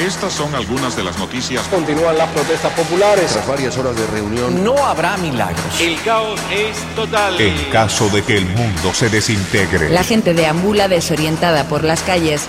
Estas son algunas de las noticias. Continúan las protestas populares. Tras varias horas de reunión, no habrá milagros. El caos es total. En caso de que el mundo se desintegre. La gente deambula desorientada por las calles.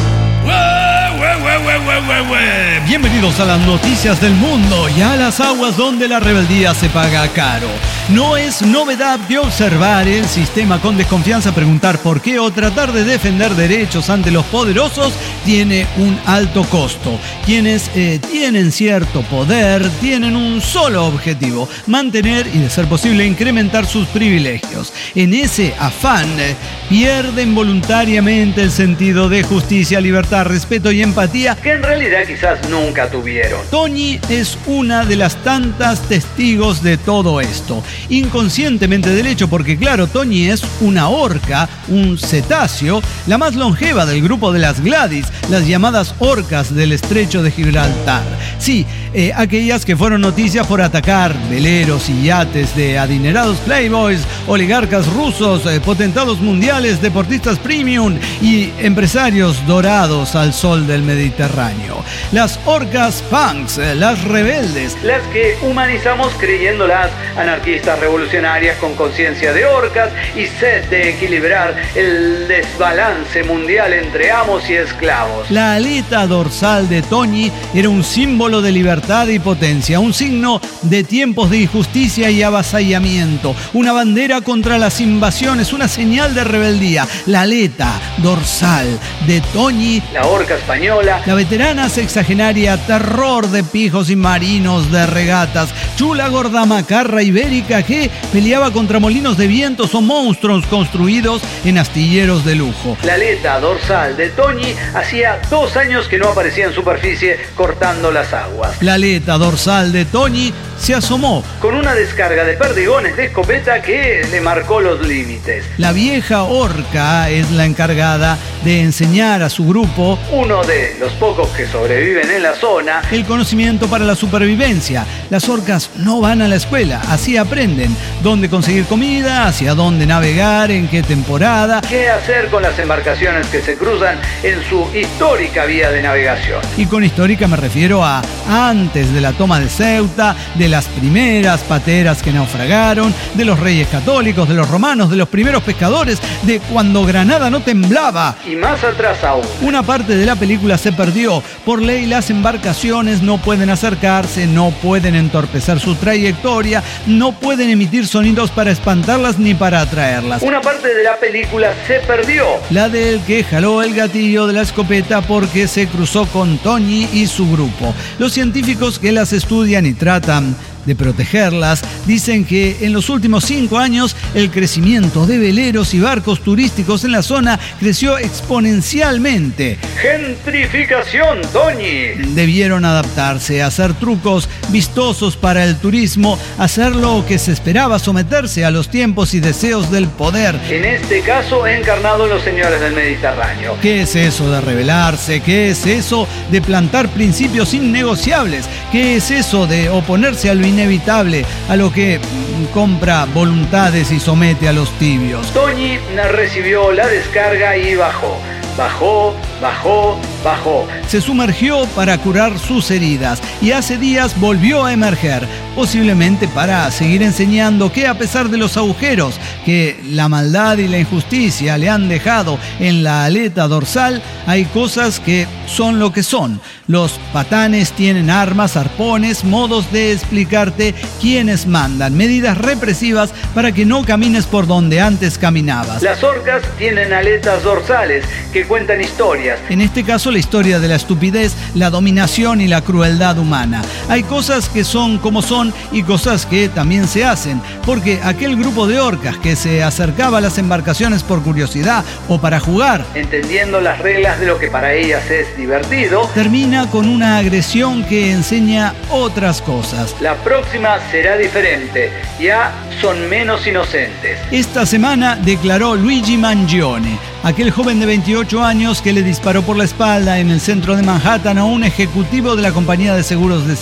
Bienvenidos a las noticias del mundo y a las aguas donde la rebeldía se paga caro. No es novedad de observar el sistema con desconfianza, preguntar por qué o tratar de defender derechos ante los poderosos tiene un alto costo. Quienes tienen cierto poder tienen un solo objetivo: mantener y, de ser posible, incrementar sus privilegios. En ese afán pierden voluntariamente el sentido de justicia, libertad, respeto y empatía que en realidad quizás nunca tuvieron. Toñi es una de las tantas testigos de todo esto. Inconscientemente del hecho, porque claro, Toñi es una orca, un cetáceo, la más longeva del grupo de las Gladys, las llamadas orcas del estrecho de Gibraltar. Sí, aquellas que fueron noticias por atacar veleros y yates de adinerados playboys, oligarcas rusos, potentados mundiales, deportistas premium y empresarios dorados al sol del Mediterráneo. Las orcas punks, las rebeldes, las que humanizamos creyéndolas anarquistas revolucionarias con conciencia de orcas y sed de equilibrar el desbalance mundial entre amos y esclavos. La aleta dorsal de Toñi era un símbolo de libertad y potencia, un signo de tiempos de injusticia y avasallamiento, una bandera contra las invasiones, una señal de rebeldía. La aleta dorsal de Toñi, la orca española, la veterana sexagenaria, terror de pijos y marinos de regatas, chula gorda macarra ibérica que peleaba contra molinos de vientos o monstruos construidos en astilleros de lujo. La aleta dorsal de Toñi hacía 2 años que no aparecía en superficie cortando las aguas. La aleta dorsal de Toñi se asomó con una descarga de perdigones de escopeta que le marcó los límites. La vieja orca es la encargada de enseñar a su grupo, uno de los pocos que sobreviven en la zona, el conocimiento para la supervivencia. Las orcas no van a la escuela, así aprenden dónde conseguir comida, hacia dónde navegar, en qué temporada, qué hacer con las embarcaciones que se cruzan en su histórica vía de navegación. Y con histórica me refiero a antes de la toma de Ceuta, de las primeras pateras que naufragaron, de los reyes católicos, de los romanos, de los primeros pescadores, de cuando Granada no temblaba. Y más atrás aún. Una parte de la película se perdió. Por ley, las embarcaciones no pueden acercarse, no pueden entorpecer su trayectoria, no pueden emitir sonidos para espantarlas ni para atraerlas. Una parte de la película se perdió. La del que jaló el gatillo de la escopeta porque se cruzó con Toñi y su grupo. Los científicos que las estudian y tratan de protegerlas dicen que en los últimos 5 años el crecimiento de veleros y barcos turísticos en la zona creció exponencialmente. ¡Gentrificación, Toñi! Debieron adaptarse, hacer trucos vistosos para el turismo, hacer lo que se esperaba, someterse a los tiempos y deseos del poder. En este caso, encarnado en los señores del Mediterráneo. ¿Qué es eso de rebelarse? ¿Qué es eso de plantar principios innegociables? ¿Qué es eso de oponerse a lo inevitable, a lo que compra voluntades y somete a los tibios? Toñi recibió la descarga y bajó. Bajó. Se sumergió para curar sus heridas y hace días volvió a emerger, posiblemente para seguir enseñando que a pesar de los agujeros que la maldad y la injusticia le han dejado en la aleta dorsal, hay cosas que son lo que son. Los patanes tienen armas, arpones, modos de explicarte quiénes mandan, medidas represivas para que no camines por donde antes caminabas. Las orcas tienen aletas dorsales que cuentan historias. En este caso, la historia de la estupidez, la dominación y la crueldad humana. Hay cosas que son como son y cosas que también se hacen, porque aquel grupo de orcas que se acercaba a las embarcaciones por curiosidad o para jugar, entendiendo las reglas de lo que para ellas es divertido, termina con una agresión que enseña otras cosas. La próxima será diferente, ya son menos inocentes. Esta semana declaró Luigi Mangione, aquel joven de 28 años que le disparó por la espalda en el centro de Manhattan a un ejecutivo de la compañía de seguros de salud.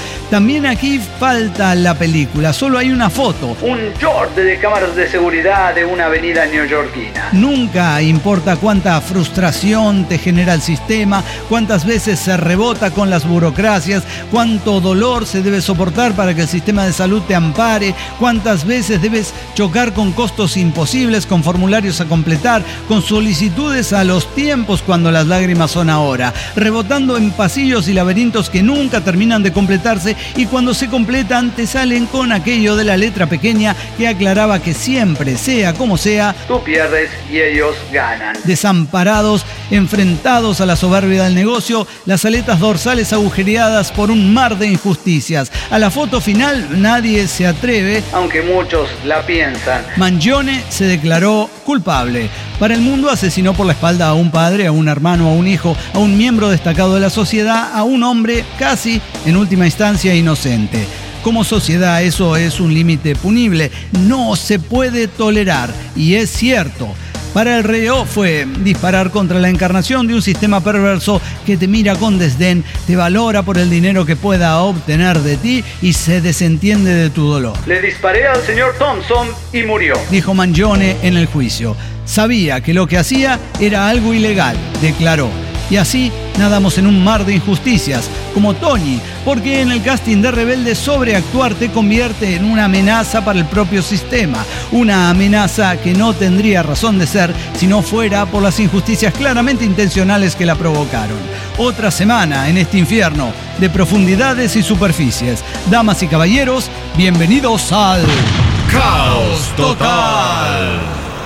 También aquí falta la película, solo hay una foto. Un short de cámaras de seguridad de una avenida neoyorquina. Nunca importa cuánta frustración te genera el sistema, cuántas veces se rebota con las burocracias, cuánto dolor se debe soportar para que el sistema de salud te ampare, cuántas veces debes chocar con costos imposibles, con formularios a completar, con solicitudes a los tiempos cuando las lágrimas son ahora, rebotando en pasillos y laberintos que nunca terminan de completarse, y cuando se completan te salen con aquello de la letra pequeña que aclaraba que siempre, sea como sea, tú pierdes y ellos ganan. Desamparados, enfrentados a la soberbia del negocio, las aletas dorsales agujereadas por un mar de injusticias. A la foto final nadie se atreve, aunque muchos la piensan. Mangione se declaró culpable. Para el mundo asesinó por la espalda a un padre, a un hermano, a un hijo, a un miembro destacado de la sociedad, a un hombre casi, en última instancia, inocente. Como sociedad eso es un límite punible, no se puede tolerar, y es cierto. Para el reo fue disparar contra la encarnación de un sistema perverso que te mira con desdén, te valora por el dinero que pueda obtener de ti y se desentiende de tu dolor. Le disparé al señor Thompson y murió, dijo Mangione en el juicio. Sabía que lo que hacía era algo ilegal, declaró. Y así nadamos en un mar de injusticias, como Tony, porque en el casting de Rebelde sobreactuar te convierte en una amenaza para el propio sistema, una amenaza que no tendría razón de ser si no fuera por las injusticias claramente intencionales que la provocaron. Otra semana en este infierno de profundidades y superficies. Damas y caballeros, bienvenidos al Caos Total.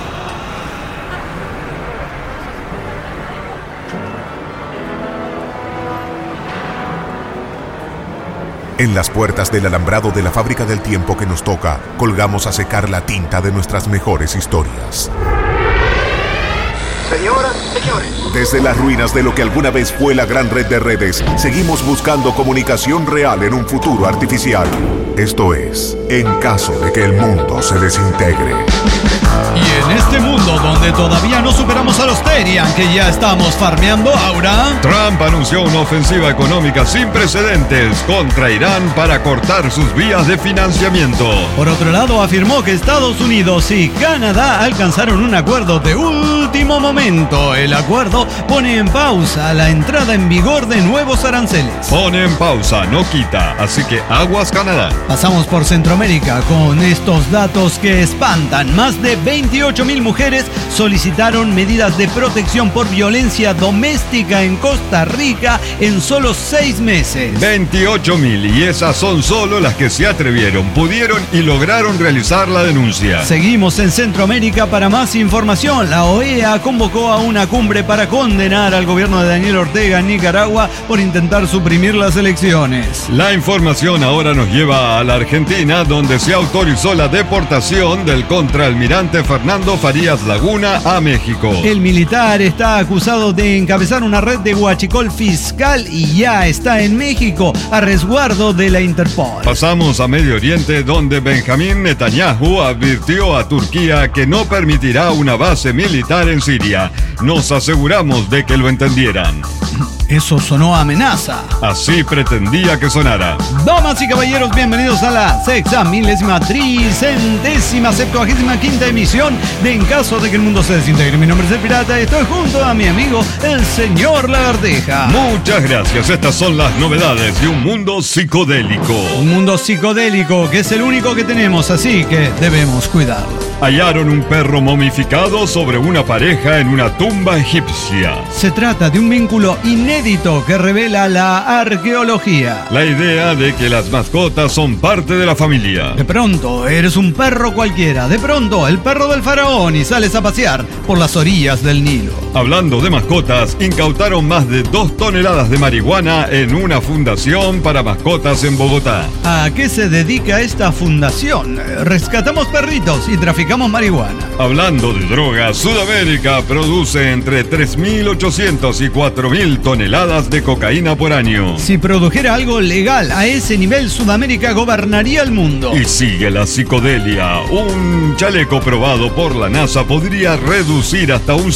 En las puertas del alambrado de la fábrica del tiempo que nos toca, colgamos a secar la tinta de nuestras mejores historias. Señoras y señores, Desde las ruinas de lo que alguna vez fue la gran red de redes, seguimos buscando comunicación real en un futuro artificial. Esto es, en caso de que el mundo se desintegre. Y en este mundo donde todavía no superamos a los Terian, que ya estamos farmeando aura, Trump anunció una ofensiva económica sin precedentes contra Irán para cortar sus vías de financiamiento. por otro lado afirmó que Estados Unidos y Canadá alcanzaron un acuerdo de último momento. El acuerdo pone en pausa la entrada en vigor de nuevos aranceles. Pone en pausa, no quita, así que aguas Canadá. Pasamos por Centroamérica con estos datos que espantan. Más de 28.000 mujeres solicitaron medidas de protección por violencia doméstica en Costa Rica en solo 6 meses. 28.000, y esas son solo las que se atrevieron, pudieron y lograron realizar la denuncia. Seguimos en Centroamérica para más información. La OEA convocó a una cumbre para condenar al gobierno de Daniel Ortega en Nicaragua por intentar suprimir las elecciones. La información ahora nos lleva a la Argentina, donde se autorizó la deportación del contraalmirante Fernando Farías Laguna a México. El militar está acusado de encabezar una red de huachicol fiscal y ya está en México a resguardo de la Interpol. Pasamos a Medio Oriente, donde Benjamín Netanyahu advirtió a Turquía que no permitirá una base militar en Siria. Nos aseguramos de que lo entendieran. Eso sonó a amenaza. Así pretendía que sonara. Damas y caballeros, bienvenidos a la 6.000.000.075ª emisión de En caso de que el mundo se desintegre. Mi nombre es El Pirata y estoy junto a mi amigo, el señor Lagarteja. Muchas gracias. Estas son las novedades de un mundo psicodélico. Un mundo psicodélico que es el único que tenemos, así que debemos cuidarlo. Hallaron un perro momificado sobre una pareja en una tumba egipcia. Se trata de un vínculo inédito que revela la arqueología. La idea de que las mascotas son parte de la familia. De pronto eres un perro cualquiera, de pronto el perro del faraón y sales a pasear por las orillas del Nilo. Hablando de mascotas, incautaron más de 2 toneladas de marihuana en una fundación para mascotas en Bogotá. ¿A qué se dedica esta fundación? Rescatamos perritos y traficamos traficamos marihuana. Hablando de drogas, Sudamérica produce entre 3.800 y 4.000 toneladas de cocaína por año. Si produjera algo legal a ese nivel, Sudamérica gobernaría el mundo. Y sigue la psicodelia. Un chaleco probado por la NASA podría reducir hasta un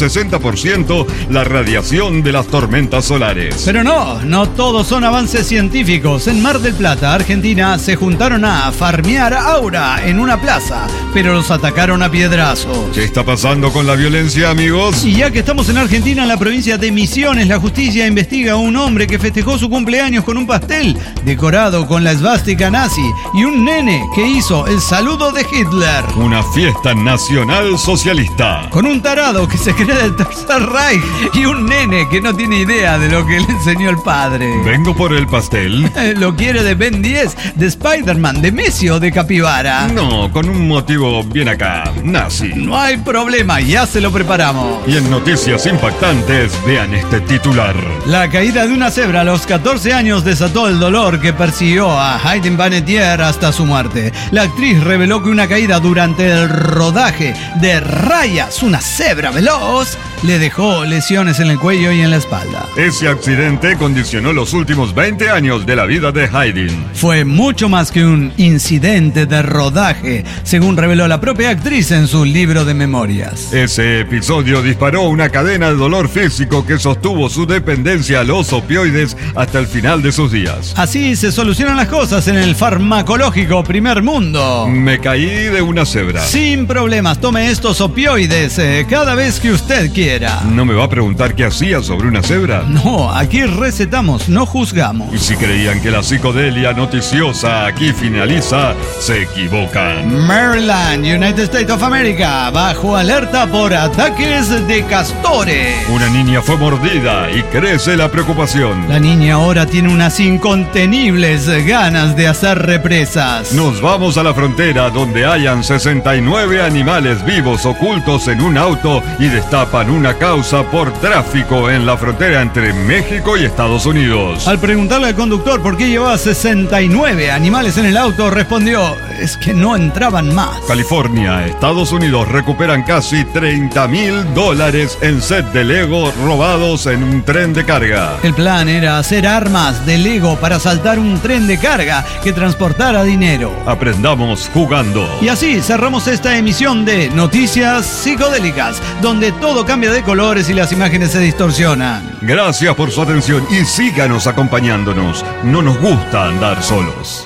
60% la radiación de las tormentas solares. Pero no todos son avances científicos. En Mar del Plata, Argentina, se juntaron a farmear aura en una plaza, pero los atacaron a piedrazos. ¿Qué está pasando con la violencia, amigos? Y ya que estamos en Argentina, en la provincia de Misiones, la justicia investiga a un hombre que festejó su cumpleaños con un pastel decorado con la esvástica nazi y un nene que hizo el saludo de Hitler. Una fiesta nacional socialista. Con un tarado que se cree del Tercer Reich y un nene que no tiene idea de lo que le enseñó el padre. Vengo por el pastel. ¿Lo quiere de Ben 10, de Spider-Man, de Messi o de Capibara? No, con un motivo bien acá, nazi. No hay problema, ya se lo preparamos. Y en noticias impactantes, vean este titular. La caída de una cebra a los 14 años desató el dolor que persiguió a Hayden Panettiere hasta su muerte. La actriz reveló que una caída durante el rodaje de Rayas, una cebra veloz, le dejó lesiones en el cuello y en la espalda. Ese accidente condicionó los últimos 20 años de la vida de Hayden. Fue mucho más que un incidente de rodaje, según reveló la propia actriz en su libro de memorias. Ese episodio disparó una cadena de dolor físico que sostuvo su dependencia a los opioides hasta el final de sus días. Así se solucionan las cosas en el farmacológico primer mundo. Me caí de una cebra. Sin problemas, tome estos opioides cada vez que usted quiera. ¿No me va a preguntar qué hacía sobre una cebra? No, aquí recetamos, no juzgamos. Y si creían que la psicodelia noticiosa aquí finaliza, se equivocan. Maryland, United States of America, bajo alerta por ataques de castores. Una niña fue mordida y crece la preocupación. La niña ahora tiene unas incontenibles ganas de hacer represas. Nos vamos a la frontera donde hayan 69 animales vivos ocultos en un auto y destapan una causa por tráfico en la frontera entre México y Estados Unidos. Al preguntarle al conductor por qué llevaba 69 animales en el auto, respondió: es que no entraban más. California, Estados Unidos recuperan casi $30,000 en set de Lego robados en un tren de carga. El plan era hacer armas de Lego para asaltar un tren de carga que transportara dinero. Aprendamos jugando. Y así cerramos esta emisión de Noticias Psicodélicas, donde todo cambia de colores y las imágenes se distorsionan. Gracias por su atención y síganos acompañándonos. No nos gusta andar solos.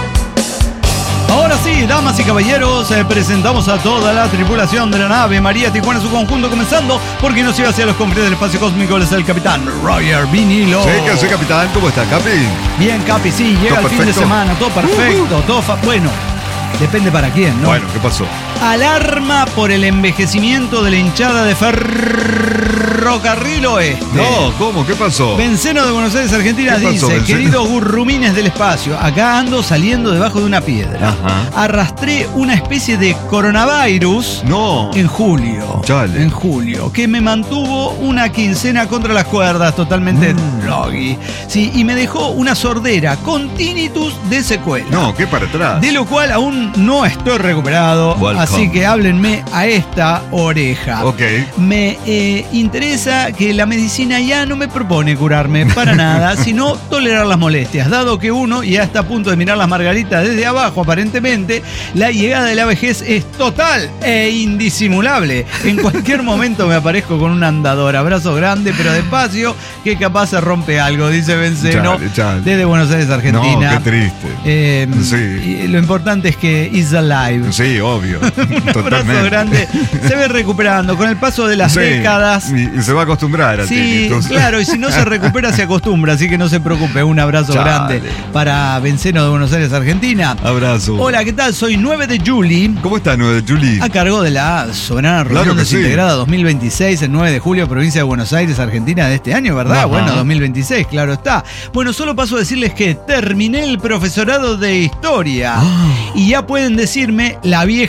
Ahora sí, damas y caballeros, presentamos a toda la tripulación de la nave María Tijuana en su conjunto, comenzando porque nos lleva hacia los confines del espacio cósmico. Es el capitán Roger Vinilo. Sí, que sí, capitán. ¿Cómo está, Capi? Bien, Capi, sí, llega el fin de semana, todo perfecto, bueno, depende para quién, ¿no? Bueno, ¿qué pasó? Alarma por el envejecimiento de la hinchada de Ferrocarril Oeste. No, ¿cómo? ¿Qué pasó? Benceno de Buenos Aires, Argentina, ¿Qué pasó, dice: Benceno? queridos gurrumines del espacio, acá ando saliendo debajo de una piedra. Ajá. Arrastré una especie de coronavirus No. en julio. Chale. En julio, que me mantuvo una quincena contra las cuerdas, totalmente loggy. Sí, y me dejó una sordera con tinnitus de secuela. No, ¿qué para atrás? De lo cual aún no estoy recuperado. Welcome. Así que háblenme a esta oreja. Ok. Me interesa que la medicina ya no me propone curarme para nada, sino tolerar las molestias. Dado que uno ya está a punto de mirar las margaritas desde abajo, aparentemente, la llegada de la vejez es total e indisimulable. En cualquier momento me aparezco con un andador. Abrazo grande, pero despacio, que capaz se rompe algo, dice Benceno. Chale. Desde Buenos Aires, Argentina. No, qué triste. Sí. Y lo importante es que is alive. Sí, obvio. Un abrazo Totalmente. grande. Se ve recuperando con el paso de las décadas. Y se va a acostumbrar a Sí, tinnitus. claro, y si no se recupera se acostumbra, así que no se preocupe. Un abrazo Chale. grande para Benceno de Buenos Aires, Argentina. Abrazo. Hola, ¿qué tal? Soy 9 de Juli, ¿Cómo está, Julie? a cargo de la soberana reunión Claro que sí. desintegrada 2026, el 9 de julio, provincia de Buenos Aires, Argentina, de este año, ¿verdad? Ajá. Bueno, 2026, claro está. Bueno, solo paso a decirles que terminé el profesorado de historia y ya pueden decirme la vieja de historia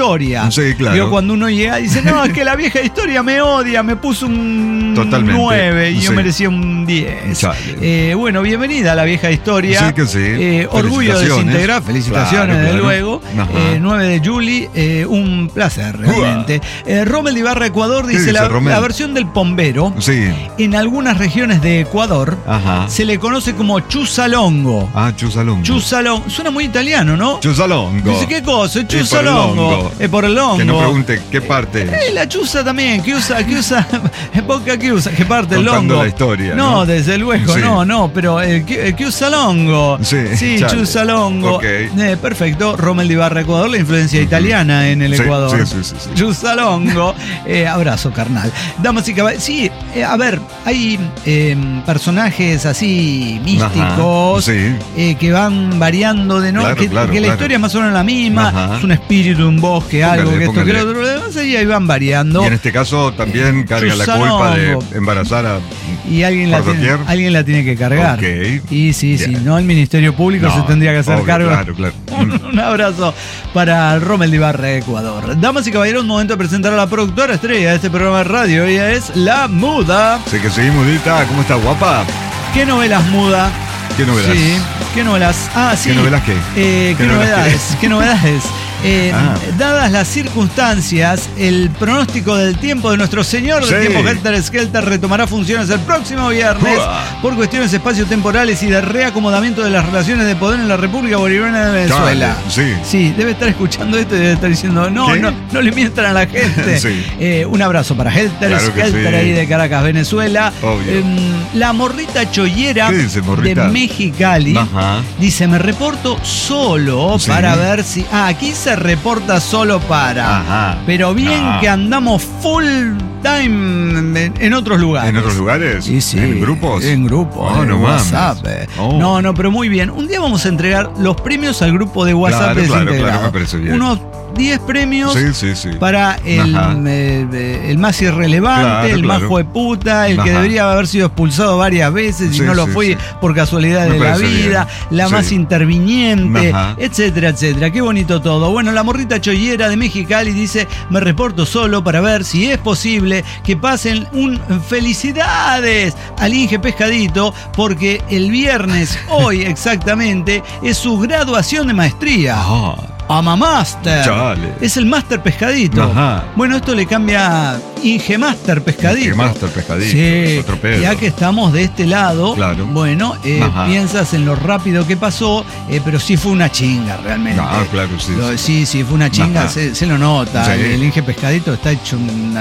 historia. Sí, claro. Digo, cuando uno llega y dice, no, es que la vieja historia me odia, me puso un Totalmente. 9 y yo Sí. merecía un 10. Chale. Bueno, bienvenida a la vieja historia. Sí que sí. Orgullo de desintegrar, felicitaciones, Claro, desde claro. luego. Ajá. 9 de Julie, un placer realmente. Rommel de Ibarra, Ecuador, ¿Qué dice dice, la Rommel? versión del pombero. Sí. En algunas regiones de Ecuador Ajá. se le conoce como chusalongo. Ah, chusalongo. Chusalongo. Suena muy italiano, ¿no? Chusalongo. Dice, ¿qué cosa? Es por el Chusalongo. hongo. Es por el hongo. Que no pregunte qué parte. La chusa también, que usa, poca que usa, que parte el Contando hongo. la historia, No, ¿no? desde luego, Sí. no, pero el que usa longo. Sí, chale. chusalongo. Ok. Perfecto, Rommel de Ibarra, Ecuador, la influencia italiana en el Sí, Ecuador. sí. Chusalongo. Abrazo, carnal. Damas y caballeros, sí, a ver, hay personajes así místicos. Ajá, sí. Que van variando de nombre, Claro, que la claro. historia es más o menos la misma, Ajá. es un espíritu, un bosque, algo, que esto, que Póngale. lo otro, demás, y ahí van variando. Y en este caso también carga la culpa de Chusalongo. embarazar a... Y alguien por doquier. alguien la tiene que cargar. Ok. Y sí, Bien. no el Ministerio Público No, se tendría que hacer obvio, cargo. Claro. Un abrazo para Rommel de Ibarra, Ecuador. Damas y caballeros, momento de presentar a la productora estrella de este programa de radio. Ella es La Muda. Sí que sí, Mudita. ¿Cómo está, guapa? ¿Qué novelas, Muda? ¿Qué novelas? Sí, ¿qué novelas? Ah, sí. ¿Qué novelas qué? ¿Qué ¿Qué novelas novedades? ¿Qué novedades? Ah. Dadas las circunstancias, el pronóstico del tiempo de nuestro señor del Sí. tiempo, Helter Skelter, retomará funciones el próximo viernes Uah. por cuestiones espaciotemporales y de reacomodamiento de las relaciones de poder en la República Bolivariana de Venezuela. Chale, sí. Sí, debe estar escuchando esto y debe estar diciendo, ¿Qué? no le mientan a la gente. Sí. Un abrazo para Helter Claro que Skelter sí. ahí de Caracas, Venezuela. Obvio. La morrita chollera ¿Qué dice, morrita? de Mexicali Ajá. dice, me reporto solo Sí. para ver si... aquí se reporta solo para... Ajá. Pero bien No. que andamos full time en otros lugares. ¿En otros lugares? Sí, sí. ¿En grupos? En grupos. Oh, en no mames. WhatsApp. Oh. No, pero muy bien. Un día vamos a entregar los premios al grupo de WhatsApp Claro, desintegrado. me parece bien. Unos 10 premios Sí. para Ajá. el más irrelevante, Claro, el más claro. jueputa, el que Ajá. debería haber sido expulsado varias veces y Sí, no lo sí, fui sí. por casualidad Me de la parece vida, bien. la Sí. más interviniente, Ajá. etcétera, etcétera. Qué bonito todo. Bueno, la morrita chollera de Mexicali dice, me reporto solo para ver si es posible que pasen un felicidades al Inge Pescadito, porque el viernes, hoy exactamente, es su graduación de maestría. Ah. Ama Master. Chale. Es el Master Pescadito. Ajá. Bueno, esto le cambia Inge Master Pescadito. Inge Master Pescadito, Sí. es otro pedo. Ya que estamos de este lado, Claro. bueno, Ajá. piensas en lo rápido que pasó, pero sí fue una chinga realmente. No, claro, sí. Sí, fue una chinga, Ajá. se lo nota. Sí. El Inge Pescadito está hecho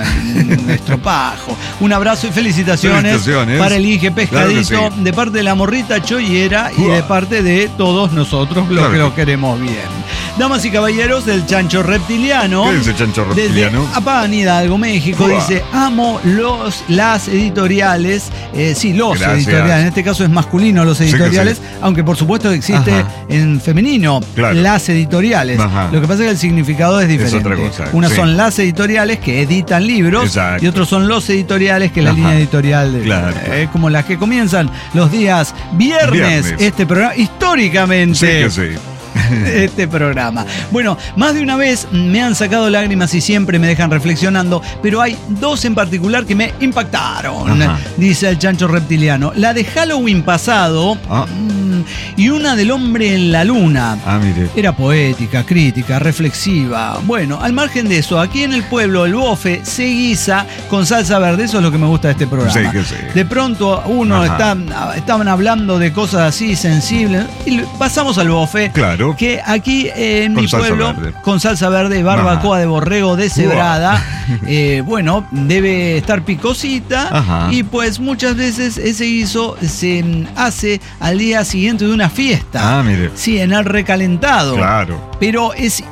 un estropajo. Un abrazo y felicitaciones para el Inge Pescadito, Claro que sí. de parte de la morrita chollera y Uah. de parte de todos nosotros los Claro que que- lo queremos bien. Damas y caballeros, el chancho reptiliano. ¿Qué dice Chancho Reptiliano? Desde Apán, Hidalgo, México, Uah. dice, amo las editoriales. Sí, los Gracias. editoriales. En este caso es masculino los Sí que editoriales, sí. aunque por supuesto existe Ajá. en femenino Claro. las editoriales. Ajá. Lo que pasa es que el significado es diferente. otra cosa, Unas sí. son las editoriales que editan libros Exacto. y otros son los editoriales que es la Ajá. línea editorial de Claro. como las que comienzan los días viernes. Este programa históricamente Sí que sí. este programa. Bueno, más de una vez me han sacado lágrimas y siempre me dejan reflexionando, pero hay dos en particular que me impactaron, Ajá. dice el chancho reptiliano. La de Halloween pasado Ah. y una del hombre en la luna. Ah, mire. Era poética, crítica, reflexiva. Bueno, al margen de eso, aquí en el pueblo el bofe se guisa con salsa verde. Eso es lo que me gusta de este programa. Sí, que sí. De pronto uno Ajá. estaban hablando de cosas así sensibles y pasamos al bofe. Claro. Que aquí en Con mi salsa pueblo, verde. con salsa verde, barbacoa Ajá. de borrego deshebrada, bueno, debe estar picosita. Ajá. Y pues muchas veces ese guiso se hace al día siguiente de una fiesta. Ah, mire. Sí, en el recalentado. Claro. Pero es,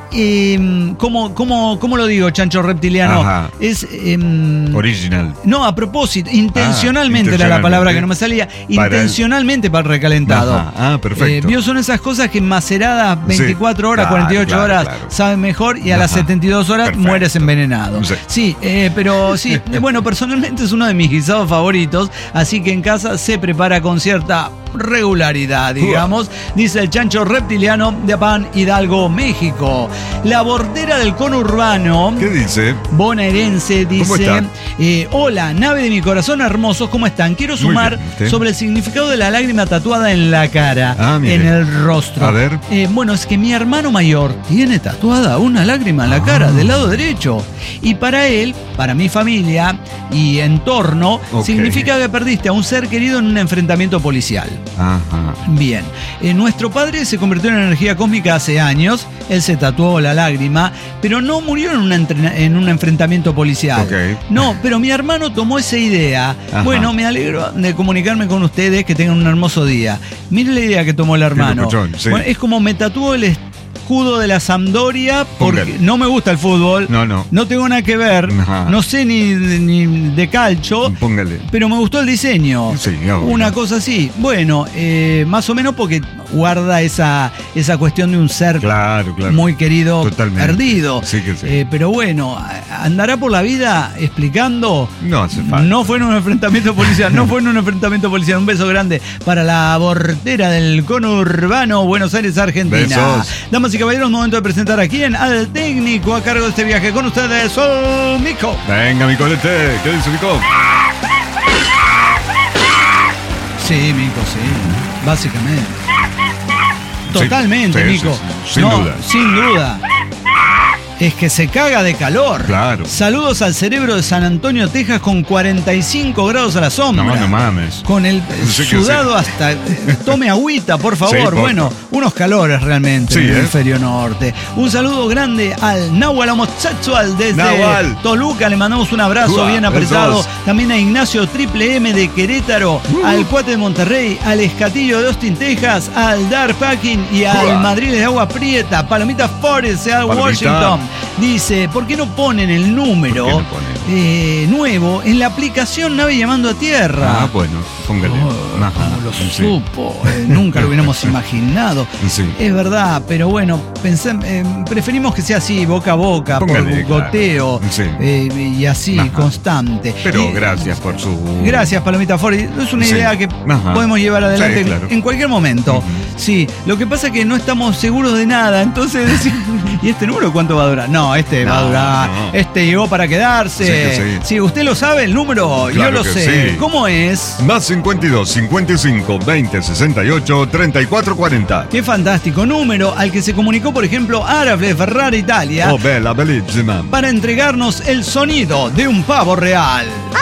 ¿cómo lo digo, chancho reptiliano? Ajá. Es... Original. no, a propósito, intencionalmente era la palabra que no me salía. Intencionalmente para el recalentado. Ajá. Ah, perfecto. Vio, son esas cosas que maceradas 24 horas, claro, 48 claro, horas claro. saben mejor y a las Ajá. 72 horas Perfecto. mueres envenenado. Sí. Sí, pero sí, bueno, personalmente es uno de mis guisados favoritos, así que en casa se prepara con cierta regularidad, digamos, dice el chancho reptiliano de Apán, Hidalgo, México. La bordera del conurbano, ¿Qué dice? bonaerense, ¿Cómo dice: están? hola, nave de mi corazón, hermosos, ¿cómo están? Quiero sumar bien, ¿sí? sobre el significado de la lágrima tatuada en la cara, mire. en el rostro. A ver. Bueno, es que mi hermano mayor tiene tatuada una lágrima en la cara, del lado derecho. Y para él, para mi familia y entorno, Ok. significa que perdiste a un ser querido en un enfrentamiento policial. Ajá. Bien, nuestro padre se convirtió en energía cósmica hace años, él se tatuó la lágrima, pero no murió en un enfrentamiento policial. Ok. No, pero mi hermano tomó esa idea. Ajá. Bueno, me alegro de comunicarme con ustedes, que tengan un hermoso día. Mire la idea que tomó el hermano. locuchón, sí. Bueno, es como me tatuó el escudo de la Sampdoria, porque Póngale. no me gusta el fútbol. No. No tengo nada que ver, Ajá. no sé ni de calcio. Póngale. Pero me gustó el diseño. Sí, obvio. Una cosa así. Bueno, más o menos porque guarda esa cuestión de un ser Claro. muy querido, Totalmente. perdido. Sí que sí. Pero bueno, andará por la vida explicando. No hace falta. No fue en un enfrentamiento policial, no fue en un enfrentamiento policial. Un beso grande para la bordera del conurbano, Buenos Aires, Argentina. Besos. Damas y caballeros, momento de presentar aquí al técnico a cargo de este viaje con ustedes, Mico. Venga, mi colete. ¿Qué dice Mico? Sí, Mico, sí. Básicamente. Totalmente, sí, Mico. sí, sí, sin duda. Sin duda. Es que se caga de calor. Claro. Saludos al cerebro de San Antonio, Texas, con 45 grados a la sombra. No mames. Con el Sí que sudado sí. hasta... Tome agüita, por favor. Sí, porfa. Bueno, unos calores realmente Sí, en el ¿eh? hemisferio norte. Un saludo grande al Nahual homosexual desde Nahual. Toluca. Le mandamos un abrazo Uah, bien apretado. besos. También a Ignacio Triple M de Querétaro, al Cuate de Monterrey, al Escatillo de Austin, Texas, al Dark Packing y al Uah. Madrid de Agua Prieta, Palomita Forest, al Palomita. Washington. Dice, ¿por qué no ponen el número ¿Por qué no nuevo en la aplicación Nave Llamando a Tierra? Bueno, póngale. Ajá. Como lo Sí. supo, nunca lo hubiéramos imaginado. Sí. Es verdad, pero bueno, preferimos que sea así, boca a boca, Póngale, por goteo, claro. Sí. y así, Ajá. constante. Pero Y- gracias por su... Gracias, Palomita Fori. Es una Sí. idea que Ajá. podemos llevar adelante Sí, claro. en cualquier momento. Ujú. Sí, lo que pasa es que no estamos seguros de nada, entonces decimos, ¿y este número cuánto va a durar? No, este va a No, durar, no. este llegó para quedarse. Sí que sí. ¿Usted lo sabe el número? Claro Yo lo que sé. sí. ¿Cómo es? Más 52 55 20 68 34 40. Qué fantástico número al que se comunicó, por ejemplo, Arafle de Ferrara, Italia, Oh, bella, bellissima. para entregarnos el sonido de un pavo real.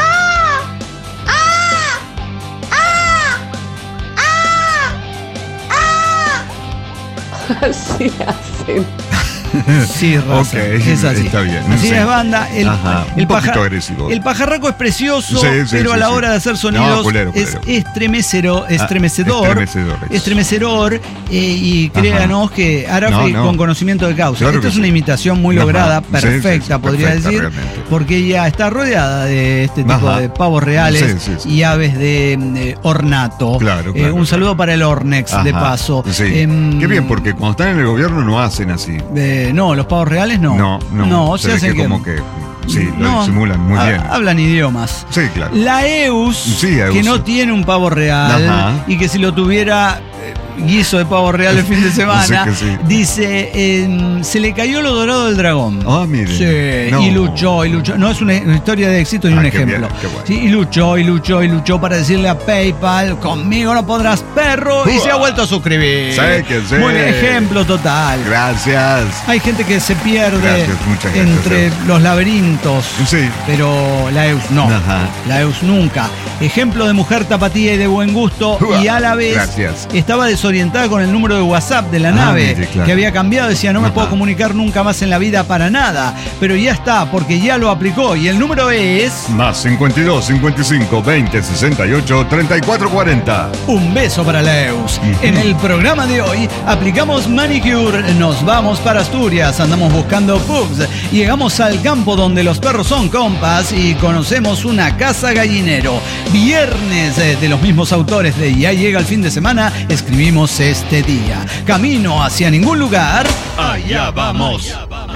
Así hacen. Sí, raza, Ok, es así. está bien, Así sí. es, banda. Ajá, un poquito agresivo. El pajarraco es precioso, Sí, sí, pero a sí, la sí. hora de hacer sonidos No, culero. es estremecedor. Estremecedor. Estremecedor. Y créanos que Arafle No. con conocimiento de causa. Claro Esto que es una sí. imitación muy Ajá. lograda, Sí, perfecta, sí, podría perfecta, decir, realmente. porque ella está rodeada de este tipo Ajá. de pavos reales Sí, sí, sí. y aves de ornato. Claro, Un claro. saludo para el Ornex, de Ajá. paso. Sí. Em, Qué bien, porque cuando están en el gobierno no hacen así. no, los pavos reales no. No, se ve hacen que como que sí, lo no, disimulan muy bien. Hablan idiomas. Sí, claro. La EUS, Sí, EUS. que no tiene un pavo real Ajá. y que si lo tuviera guiso de pavo real el fin de semana, Sí que sí. dice, se le cayó lo dorado del dragón. Ah, mire. Sí, No. y luchó. No es una historia de éxito ni un qué ejemplo. bien, qué bueno. Sí, y luchó para decirle a PayPal, conmigo no podrás, perro, y se ha vuelto a suscribir. Sí que sí. Muy bien, ejemplo total. Gracias. Hay gente que se pierde Gracias, muchas gracias, entre Eus. los laberintos, Sí. pero la EUS no. Ajá. La EUS nunca. Ejemplo de mujer tapatía y de buen gusto, Uah, y a la vez gracias. estaba desorientada con el número de WhatsApp de la nave, mire, claro. que había cambiado. Decía, no me Ajá. puedo comunicar nunca más en la vida para nada, pero ya está, porque ya lo aplicó, y el número es... Más 52 55 20 68 34 40. Un beso para la EUS. En el programa de hoy aplicamos manicure, nos vamos para Asturias, andamos buscando pugs, llegamos al campo donde los perros son compas y conocemos una casa gallinero. Viernes de los mismos autores de Ya llega el fin de semana, escribimos este día. Camino hacia ningún lugar. Allá vamos.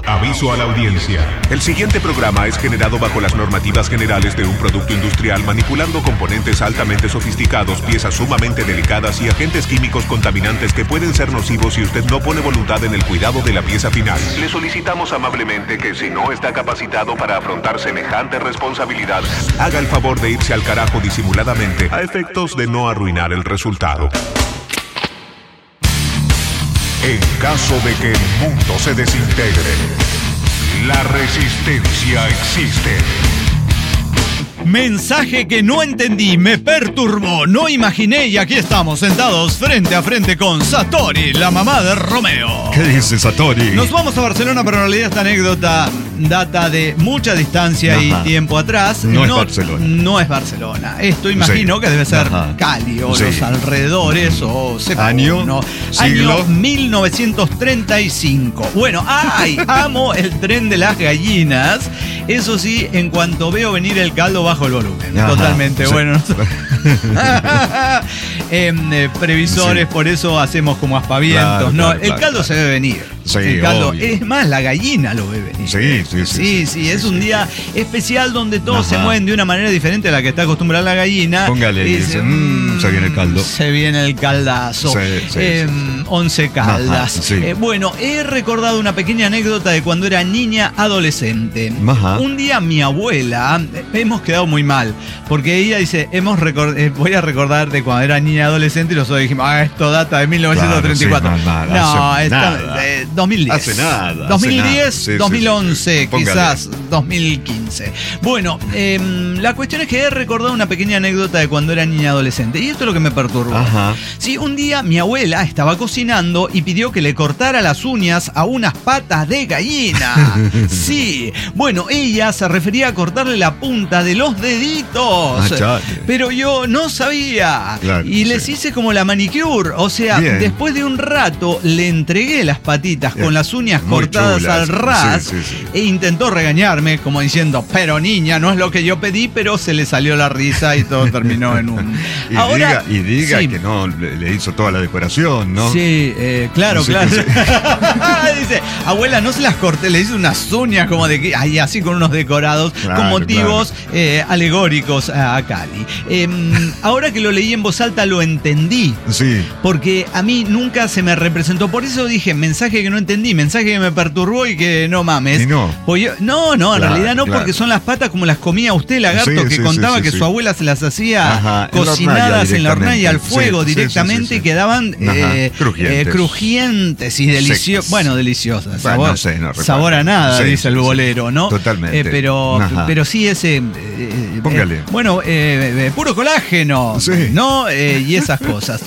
Aviso a la audiencia. El siguiente programa es generado bajo las normativas generales de un producto industrial manipulando componentes altamente sofisticados, piezas sumamente delicadas y agentes químicos contaminantes que pueden ser nocivos si usted no pone voluntad en el cuidado de la pieza final. Le solicitamos amablemente que si no está capacitado para afrontar semejante responsabilidad, haga el favor de irse al carajo disimuladamente a efectos de no arruinar el resultado. En caso de que el mundo se desintegre, la resistencia existe. Mensaje que no entendí, me perturbó, no imaginé y aquí estamos sentados frente a frente con Satori, la mamá de Romeo. ¿Qué dice Satori? Nos vamos a Barcelona, pero en realidad esta anécdota data de mucha distancia y tiempo atrás. No es Barcelona. No es Barcelona. Esto imagino que debe ser Cali o los alrededores o ¿Año? No. ¿Siglo? Año 1935. Bueno, amo el tren de las gallinas. Eso sí, en cuanto veo venir el caldo bajo el volumen. Totalmente, sí. Bueno. Previsores, por eso hacemos como aspavientos. El caldo se debe venir. Sí, el caldo, obvio. es más, la gallina lo ve venir. Sí, es un día especial donde todos se mueven de una manera diferente a la que está acostumbrada la gallina. Póngale, dice, se viene el caldo. Se viene el caldazo. 11 caldas. Bueno, he recordado una pequeña anécdota de cuando era niña adolescente. Un día mi abuela, hemos quedado muy mal, porque ella dice, voy a recordar de cuando era niña adolescente y nosotros dijimos, esto data de 1934. No, está 2010. Hace nada. 2010, 2011, quizás 2015. Bueno, la cuestión es que he recordado una pequeña anécdota de cuando era niña adolescente. Y esto es lo que me perturbó. Sí, un día mi abuela estaba cocinando y pidió que le cortara las uñas a unas patas de gallina. Sí, bueno, ella se refería a cortarle la punta de los deditos. Pero yo no sabía. Y les hice como la manicure. O sea, después de un rato le entregué las patitas con las uñas muy cortadas chulas, al ras e intentó regañarme como diciendo, pero niña, no es lo que yo pedí, pero se le salió la risa y todo terminó en un... Y diga que no le hizo toda la decoración, ¿no? Sí, claro. Dice, abuela, no se las corté, le hice unas uñas como de que, así con unos decorados con motivos alegóricos a Cali. Ahora que lo leí en voz alta lo entendí. Sí. Porque a mí nunca se me representó. Por eso dije, mensaje que no entendí, mensaje que me perturbó y que no mames. ¿Y no? Pues en realidad no, porque son las patas como las comía usted, lagarto, que contaba que su abuela se las hacía cocinadas en la hornalla al fuego directamente y quedaban crujientes y deliciosas. Bueno, deliciosas. Sabor a nada, dice el bolero, ¿no? Totalmente. Pero sí ese... Póngale. Puro colágeno, ¿no? Y esas cosas.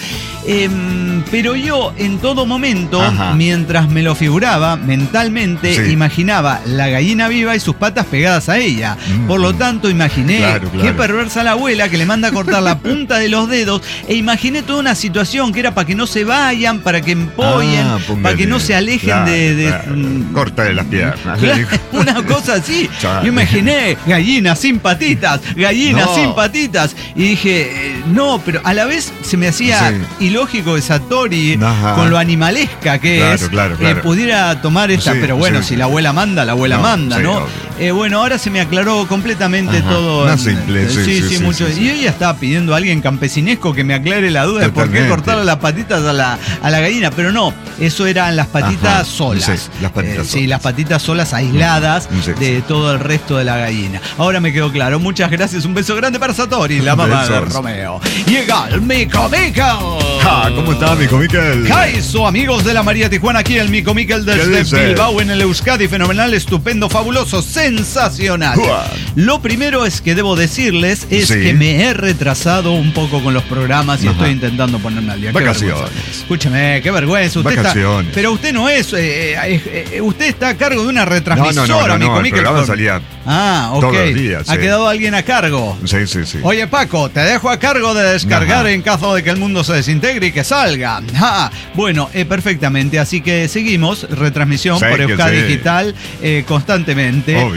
Pero yo en todo momento, mientras me lo figuraba mentalmente, imaginaba la gallina viva y sus patas pegadas a ella. Por lo tanto, imaginé qué perversa la abuela que le manda a cortar la punta de los dedos, e imaginé toda una situación que era para que no se vayan, para que empollen, para que no se alejen Córtale las piernas. Una cosa así. Yo imaginé gallinas sin patitas, sin patitas, y dije, no, pero a la vez se me hacía ilógico que Satori, con lo animalesca que pudiera tomar esta, pero bueno, si la abuela manda, ¿no? Bueno, ahora se me aclaró completamente todo. Más simple, mucho. Y yo ya estaba pidiendo a alguien campesinesco que me aclare la duda de por qué cortarle las patitas a la gallina, pero no, eso eran las patitas solas. Las patitas solas aisladas de todo el resto de la gallina. Ahora me quedó claro. Muchas gracias, un beso grande para Satori, la mamá de Romeo. Llega el Mico Miquel. ¿Cómo está, Mico Miquel? Kaiso, amigos de la María Tijuana, aquí el Mico Miquel desde Bilbao en el Euskadi. Fenomenal, estupendo, fabuloso, sensacional. Lo primero es que debo decirles que me he retrasado un poco con los programas y estoy intentando ponerme al día. Vacaciones. Escúchame, qué vergüenza. Pero usted no es... usted está a cargo de una retransmisora, Mico Miquel. El programa salía todos los días. ¿Ha quedado alguien a cargo? Sí. Oye, Paco, te dejo a cargo de descargar en caso de que el mundo se desintegre y que salga. Bueno, perfectamente. Así que seguimos retransmisión por Euskadi Digital constantemente. Obvio.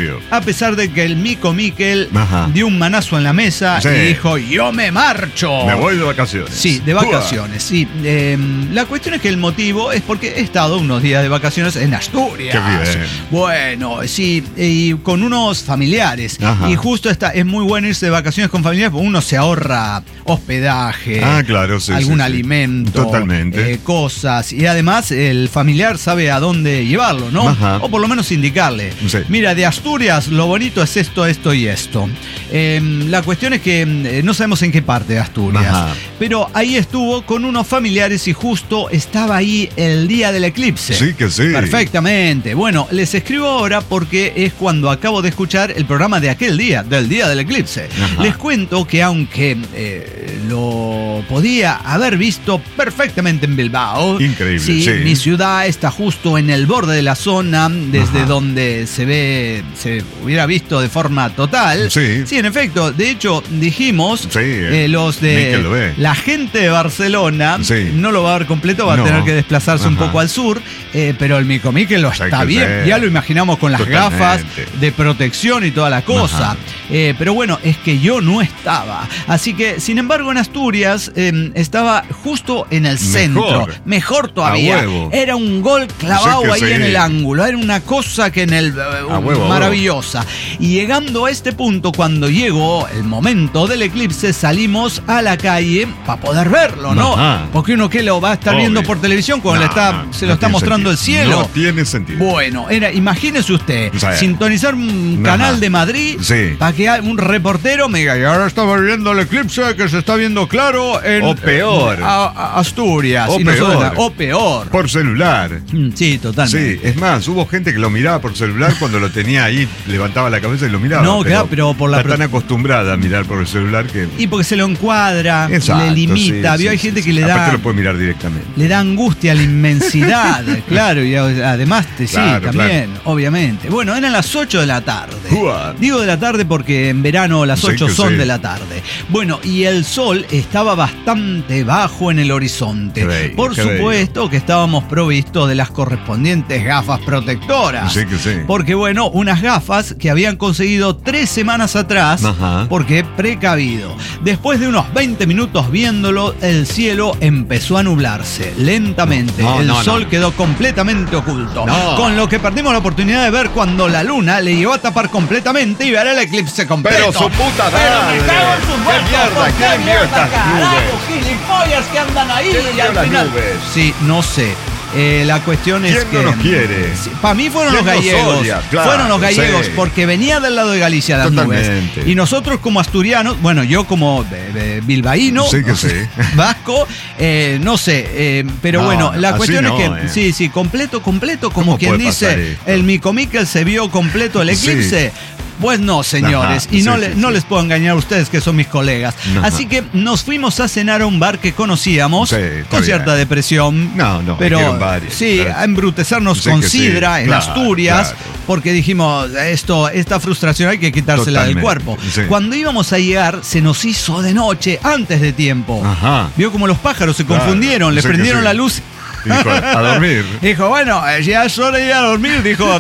ocurrió? A pesar de que el Mico Miquel Ajá. dio un manazo en la mesa Sí. y dijo, yo me marcho. Me voy de vacaciones. Sí, de vacaciones, sí. La cuestión es que el motivo es porque he estado unos días de vacaciones en Asturias. Qué bien. Bueno, sí, y con unos familiares. Ajá. Y justo es muy bueno irse de vacaciones con familiares porque uno se ahorra hospedaje, Claro, sí, algún sí. alimento, Totalmente. cosas. Y además el familiar sabe a dónde llevarlo, ¿no? Ajá. O por lo menos indicarle. Sí. Mira, de Asturias lo bonito es esto, esto y esto. La cuestión es que no sabemos en qué parte de Asturias. Ajá. Pero ahí estuvo con unos familiares y justo estaba ahí el día del eclipse. Sí que sí. Perfectamente. Bueno, les escribo ahora porque es cuando acabo de escuchar el programa de aquel día, del día del eclipse. Ajá. Les cuento que aunque lo podía haber visto perfectamente en Bilbao. Increíble, Sí, sí. mi ciudad está justo en el borde de la zona desde Ajá. donde se hubiera visto de forma total. Sí. Sí, en efecto. De hecho, dijimos, Sí, los Miquel lo ve. de la gente de Barcelona Sí. no lo va a ver completo, va a No. tener que desplazarse un Ajá. poco al sur, pero el Mico Miquel lo Sí, está que bien. sí. Ya lo imaginamos con las Totalmente. gafas de protección y toda la cosa. Ajá. Pero bueno, es que yo no estaba. Así que, sin embargo, en Asturias estaba justo en el centro. Mejor todavía. A huevo. Era un gol clavado Sí que ahí sí. en el ángulo. Era una cosa que en el A huevo, maravillosa. Y llegando a este punto, cuando llegó el momento del eclipse, salimos a la calle para poder verlo, ¿no? Ajá. Porque uno que lo va a estar Obvio. viendo por televisión cuando se lo está tiene mostrando el sentido. cielo. No tiene sentido. Bueno, imagínese usted, Sí. sintonizar un Ajá. canal de Madrid Sí. para que un reportero me diga, y ahora estamos viendo el eclipse que se está viendo claro en O peor. Asturias. O Y nosotros, peor. o peor. Por celular. Sí, totalmente. Sí, es más, hubo gente que lo miraba por celular cuando lo tenía ahí, levantaba la cabeza y lo miraba. No, claro, pero por la está tan acostumbrada a mirar por el celular que... Y porque se lo encuadra, Exacto, le limita. sí, ¿Vio? sí, Hay sí, gente sí. que le Aparte da... lo puede mirar directamente. Le da angustia a la inmensidad, claro, y además sí, Claro, también, obviamente. Bueno, eran las 8 de la tarde. Uah. Digo de la tarde porque en verano las Sí 8 que son sí. de la tarde. Bueno, y el sol estaba bastante bajo en el horizonte. Qué bello, Por qué supuesto que estábamos provistos de las correspondientes gafas protectoras. Sí que sí. Porque bueno, unas gafas que habían conseguido 3 semanas atrás, Ajá. porque precavido. Después de unos 20 minutos viéndolo, el cielo empezó a nublarse lentamente. No, el no, sol no. quedó completamente oculto. No. Con lo que perdimos la oportunidad de ver cuando la luna le llegó a tapar completamente y ver el eclipse completo. Pero su puta Pero madre. me cago en sus ¿Qué muertos, mierda? ¿por ¿Quién envió estas carajo, nubes? gilipollas que andan ahí ¿Quién y envió al las final... nubes? Sí, no sé. La cuestión es ¿Quién que... no nos quiere? Para mí fueron los ¿Quién nos gallegos. odia? Claro, Fueron los gallegos sí. porque venía del lado de Galicia las nubes. Totalmente. Y nosotros como asturianos, bueno, yo como de bilbaíno, Sí que sí. vasco, no sé, pero No, bueno, la así cuestión no, es que, sí, completo, como ¿Cómo quien puede pasar dice, esto? el Mico Miquel se vio completo el Sí. eclipse. Pues no, señores, Ajá, y sí, no, sí, no sí. les puedo engañar a ustedes que son mis colegas. Ajá. Así que nos fuimos a cenar a un bar que conocíamos, Sí, está con cierta bien. depresión. No, no, pero quiero varios, sí, claro. a embrutecernos Sí con que sí, sidra en claro, Asturias, claro. porque dijimos, esta frustración hay que quitársela del Totalmente, cuerpo. sí. Cuando íbamos a llegar, se nos hizo de noche, antes de tiempo. Ajá. Vio como los pájaros se Claro, confundieron, le sí que prendieron sí. la luz. Dijo, a dormir. Dijo, bueno, ya es hora de ir a dormir. Dijo,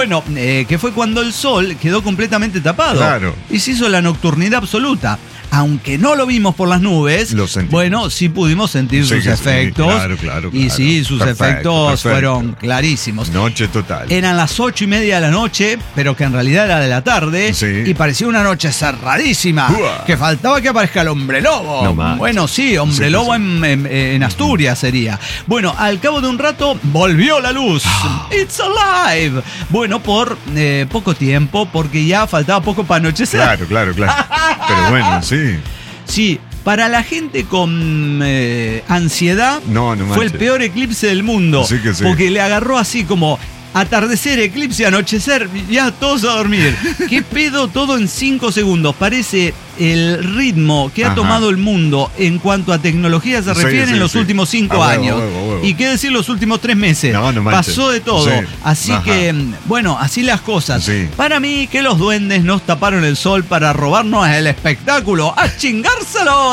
que fue cuando el sol quedó completamente tapado. Claro. Y se hizo la nocturnidad absoluta. Aunque no lo vimos por las nubes, Lo sentimos. bueno, sí pudimos sentir Sí sus que sí, efectos. claro, Y sí, sus Perfecto, efectos perfecto. fueron clarísimos. Noche total. Eran las 8:30 de la noche, pero que en realidad era de la tarde. Sí. Y parecía una noche cerradísima. Uah. Que faltaba que aparezca el hombre lobo. No más. Bueno, sí, hombre Sí, lobo sí. en Asturias sería. Bueno, al cabo de un rato volvió la luz. It's alive. Bueno, por poco tiempo, porque ya faltaba poco para anochecer. Claro. Pero bueno, sí. Sí, para la gente con ansiedad, No fue el manches. peor eclipse del mundo. Sí que sí. Porque le agarró así como atardecer, eclipse, anochecer, ya todos a dormir. ¿Qué pedo? Todo en 5 segundos. Parece el ritmo que ha tomado el mundo en cuanto a tecnología se refiere en los últimos 5 años. Y qué decir los últimos 3 meses. No pasó de todo. Sí. Así que, bueno, así las cosas. Sí. Para mí, que los duendes nos taparon el sol para robarnos el espectáculo. ¡A chingárselo!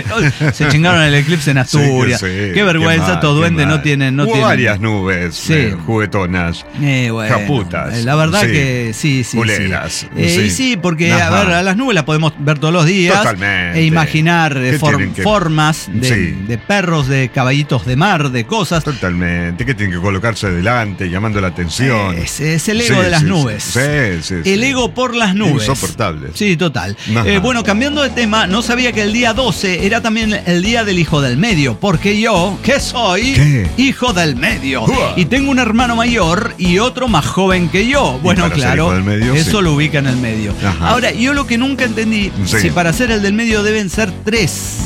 Se chingaron el eclipse en Asturias. Qué vergüenza, estos duendes no tienen. Hubo varias nubes juguetonas. Bueno, japutas. La verdad que sí. Culeras. Y sí, porque a ver, a las nubes las podemos ver todos los días. Totalmente. E imaginar formas de perros, de caballitos de mar, de cosas. Totalmente. Que tienen que colocarse delante, llamando la atención. Es el ego de las nubes. El ego por las nubes. Insoportable. Sí, total. Bueno, cambiando de tema, no sabía que el día 12 era también el día del hijo del medio. Porque yo, ¿qué soy? ¿Qué? Hijo del medio. Y tengo un hermano mayor y otro más joven que yo. Bueno, claro, medio, eso lo ubica en el medio. Ahora, yo lo que nunca entendí, si para ser el del medio deben ser 3.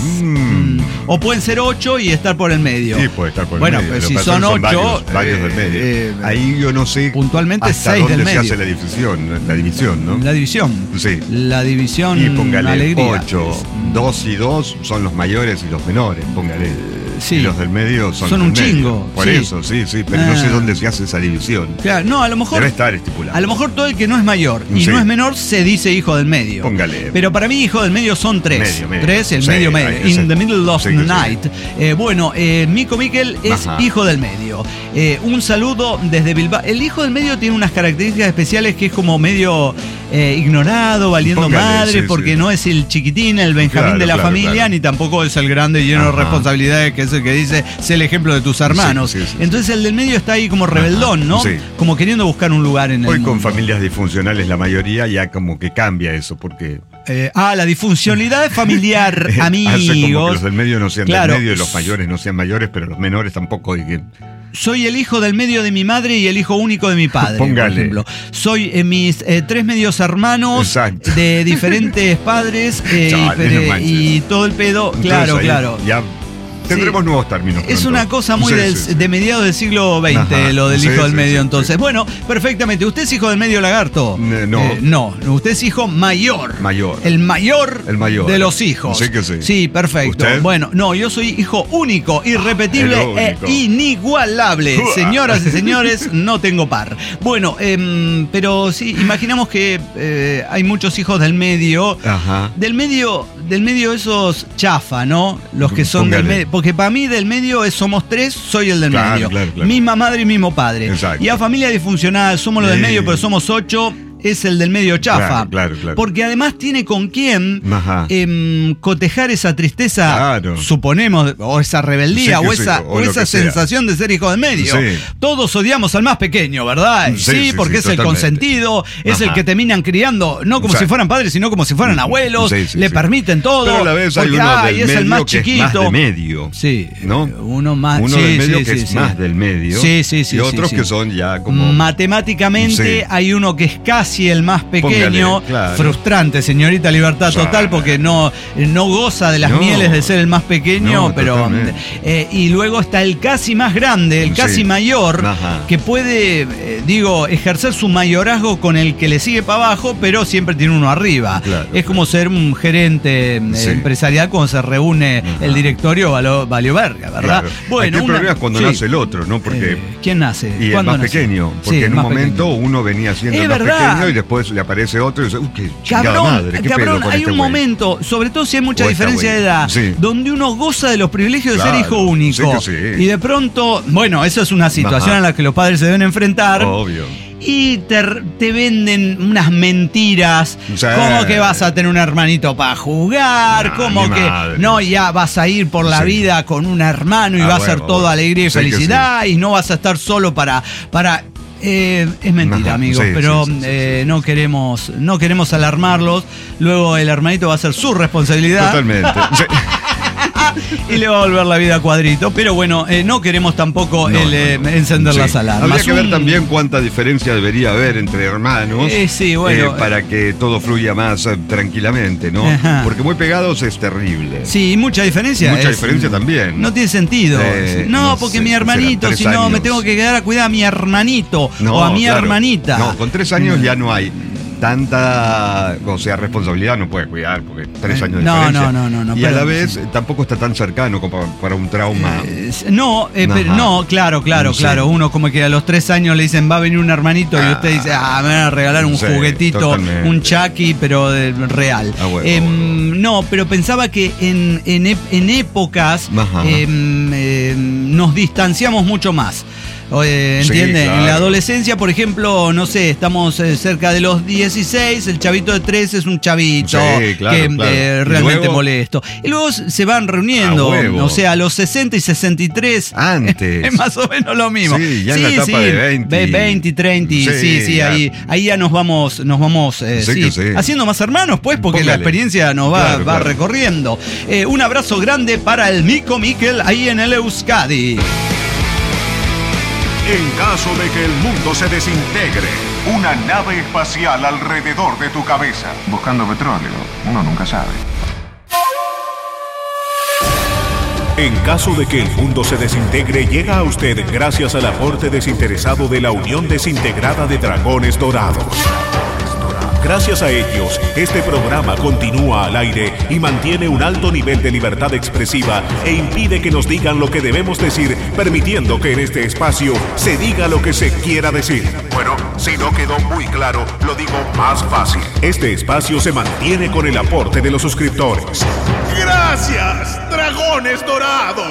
O pueden ser 8 y estar por el medio. Sí, puede estar por el medio. Bueno, pues si son 8, varios del medio. Ahí yo no sé puntualmente hasta 6 dónde del medio. se hace la división, ¿no? La división. Sí. La división. Y póngale alegría. 8. 2 y 2 son los mayores y los menores, póngale. Sí. Y los del medio son un chingo. Por eso, sí, pero no sé dónde se hace esa división. Claro, no, a lo mejor. Debe estar estipulado. A lo mejor todo el que no es mayor y no es menor se dice hijo del medio. Póngale. Pero para mí, hijo del medio son 3. Medio. 3, el medio. In the middle of the night. Bueno, Mico Miquel es hijo del medio. Un saludo desde Bilbao. El hijo del medio tiene unas características especiales que es como medio ignorado, valiendo madre, porque no es el chiquitín, el Benjamín de la familia, ni tampoco es el grande lleno de responsabilidades, que es el que dice, sé el ejemplo de tus hermanos. Entonces el del medio está ahí como rebeldón, ¿no? Como queriendo buscar un lugar en el mundo. Hoy con familias disfuncionales la mayoría ya como que cambia eso, porque... la disfuncionalidad familiar, amigos. Hace como que los del medio no sean del medio y los mayores no sean mayores, pero los menores tampoco. Soy el hijo del medio de mi madre y el hijo único de mi padre, por ejemplo. Soy mis 3 medios hermanos de diferentes padres y todo el pedo. Entonces, claro. Ya tendremos nuevos términos. Es una cosa muy de mediados del siglo XX, lo del hijo del medio, entonces. Bueno, perfectamente. ¿Usted es hijo del medio, lagarto? No, usted es hijo mayor. El mayor de los hijos. Sí que sí. Sí, perfecto. ¿Usted? Bueno, no, yo soy hijo único, irrepetible e inigualable. Señoras y señores, no tengo par. Bueno, pero sí, imaginamos que hay muchos hijos del medio. Del medio esos chafa, ¿no? Los que son del medio. Porque para mí del medio somos 3, soy el del medio. Claro. Misma madre y mismo padre. Exacto. Y a familia disfuncional somos los del medio, pero somos 8. Es el del medio chafa. Claro. Porque además tiene con quién cotejar esa tristeza, suponemos, o esa rebeldía, o esa sensación de ser hijo del medio. Todos odiamos al más pequeño, ¿verdad? Porque es el consentido, es el que terminan criando, no como si fueran padres, sino como si fueran abuelos, le permiten todo. Pero a la vez hay uno del medio el más que chiquito. es más de medio. ¿No? Uno del medio que es más del medio. Y otros que son ya como... Matemáticamente hay uno que es casi el más pequeño. Póngale, frustrante, señorita Libertad Total, porque no goza de las mieles de ser el más pequeño, pero y luego está el casi más grande, el casi mayor, que puede, ejercer su mayorazgo con el que le sigue para abajo, pero siempre tiene uno arriba. Es como ser un gerente empresarial cuando se reúne el directorio, valió verga, ¿verdad? Bueno, el problema es cuando nace el otro, ¿no? Porque ¿quién nace? Y el más pequeño, porque en un momento uno venía siendo el más pequeño y después le aparece otro y dice, qué chingada madre, qué pedo con hay un momento, sobre todo si hay mucha diferencia de edad, donde uno goza de los privilegios de ser hijo único. Y de pronto, bueno, eso es una situación a la que los padres se deben enfrentar. Obvio. Y te venden unas mentiras, como que vas a tener un hermanito para jugar, como que ya vas a ir por la vida con un hermano y va a ser todo alegría y felicidad y no vas a estar solo para es mentira, amigos, pero no queremos alarmarlos. Luego el hermanito va a ser su responsabilidad. Totalmente. Y le va a volver la vida a cuadrito. Pero bueno, no queremos tampoco encender las alarmas. Habría que ver también cuánta diferencia debería haber entre hermanos para que todo fluya más tranquilamente, ¿no? Porque muy pegados es terrible. Sí, mucha diferencia. Mucha diferencia también. No tiene sentido. Porque mi hermanito, si no, me tengo que quedar a cuidar a mi hermanito o a mi hermanita. No, con 3 años ya no hay. tanta, o sea, responsabilidad no puede cuidar, porque 3 años de diferencia. No. Y a la vez tampoco está tan cercano como para un trauma. Pero no, claro. Uno como que a los 3 años le dicen, va a venir un hermanito, y usted dice, me van a regalar un juguetito, totalmente. Un Chucky, pero real. No, pero pensaba que en épocas nos distanciamos mucho más. ¿Entiendes? Sí, claro. En la adolescencia, por ejemplo, no sé, estamos cerca de los 16, el chavito de 13 es un chavito que realmente molesto. Y luego se van reuniendo, o sea, a los 60 y 63 antes. Es más o menos lo mismo. Sí, ya en la etapa de 20 y 30, ahí ya nos vamos haciendo más hermanos, pues, porque la experiencia nos va recorriendo. Un abrazo grande para el Mico Miquel ahí en el Euskadi. En caso de que el mundo se desintegre, una nave espacial alrededor de tu cabeza. Buscando petróleo, uno nunca sabe. En caso de que el mundo se desintegre, llega a usted gracias al aporte desinteresado de la Unión Desintegrada de Dragones Dorados. Gracias a ellos, este programa continúa al aire y mantiene un alto nivel de libertad expresiva e impide que nos digan lo que debemos decir, permitiendo que en este espacio se diga lo que se quiera decir. Bueno, si no quedó muy claro, lo digo más fácil. Este espacio se mantiene con el aporte de los suscriptores. ¡Gracias, Dragones Dorados!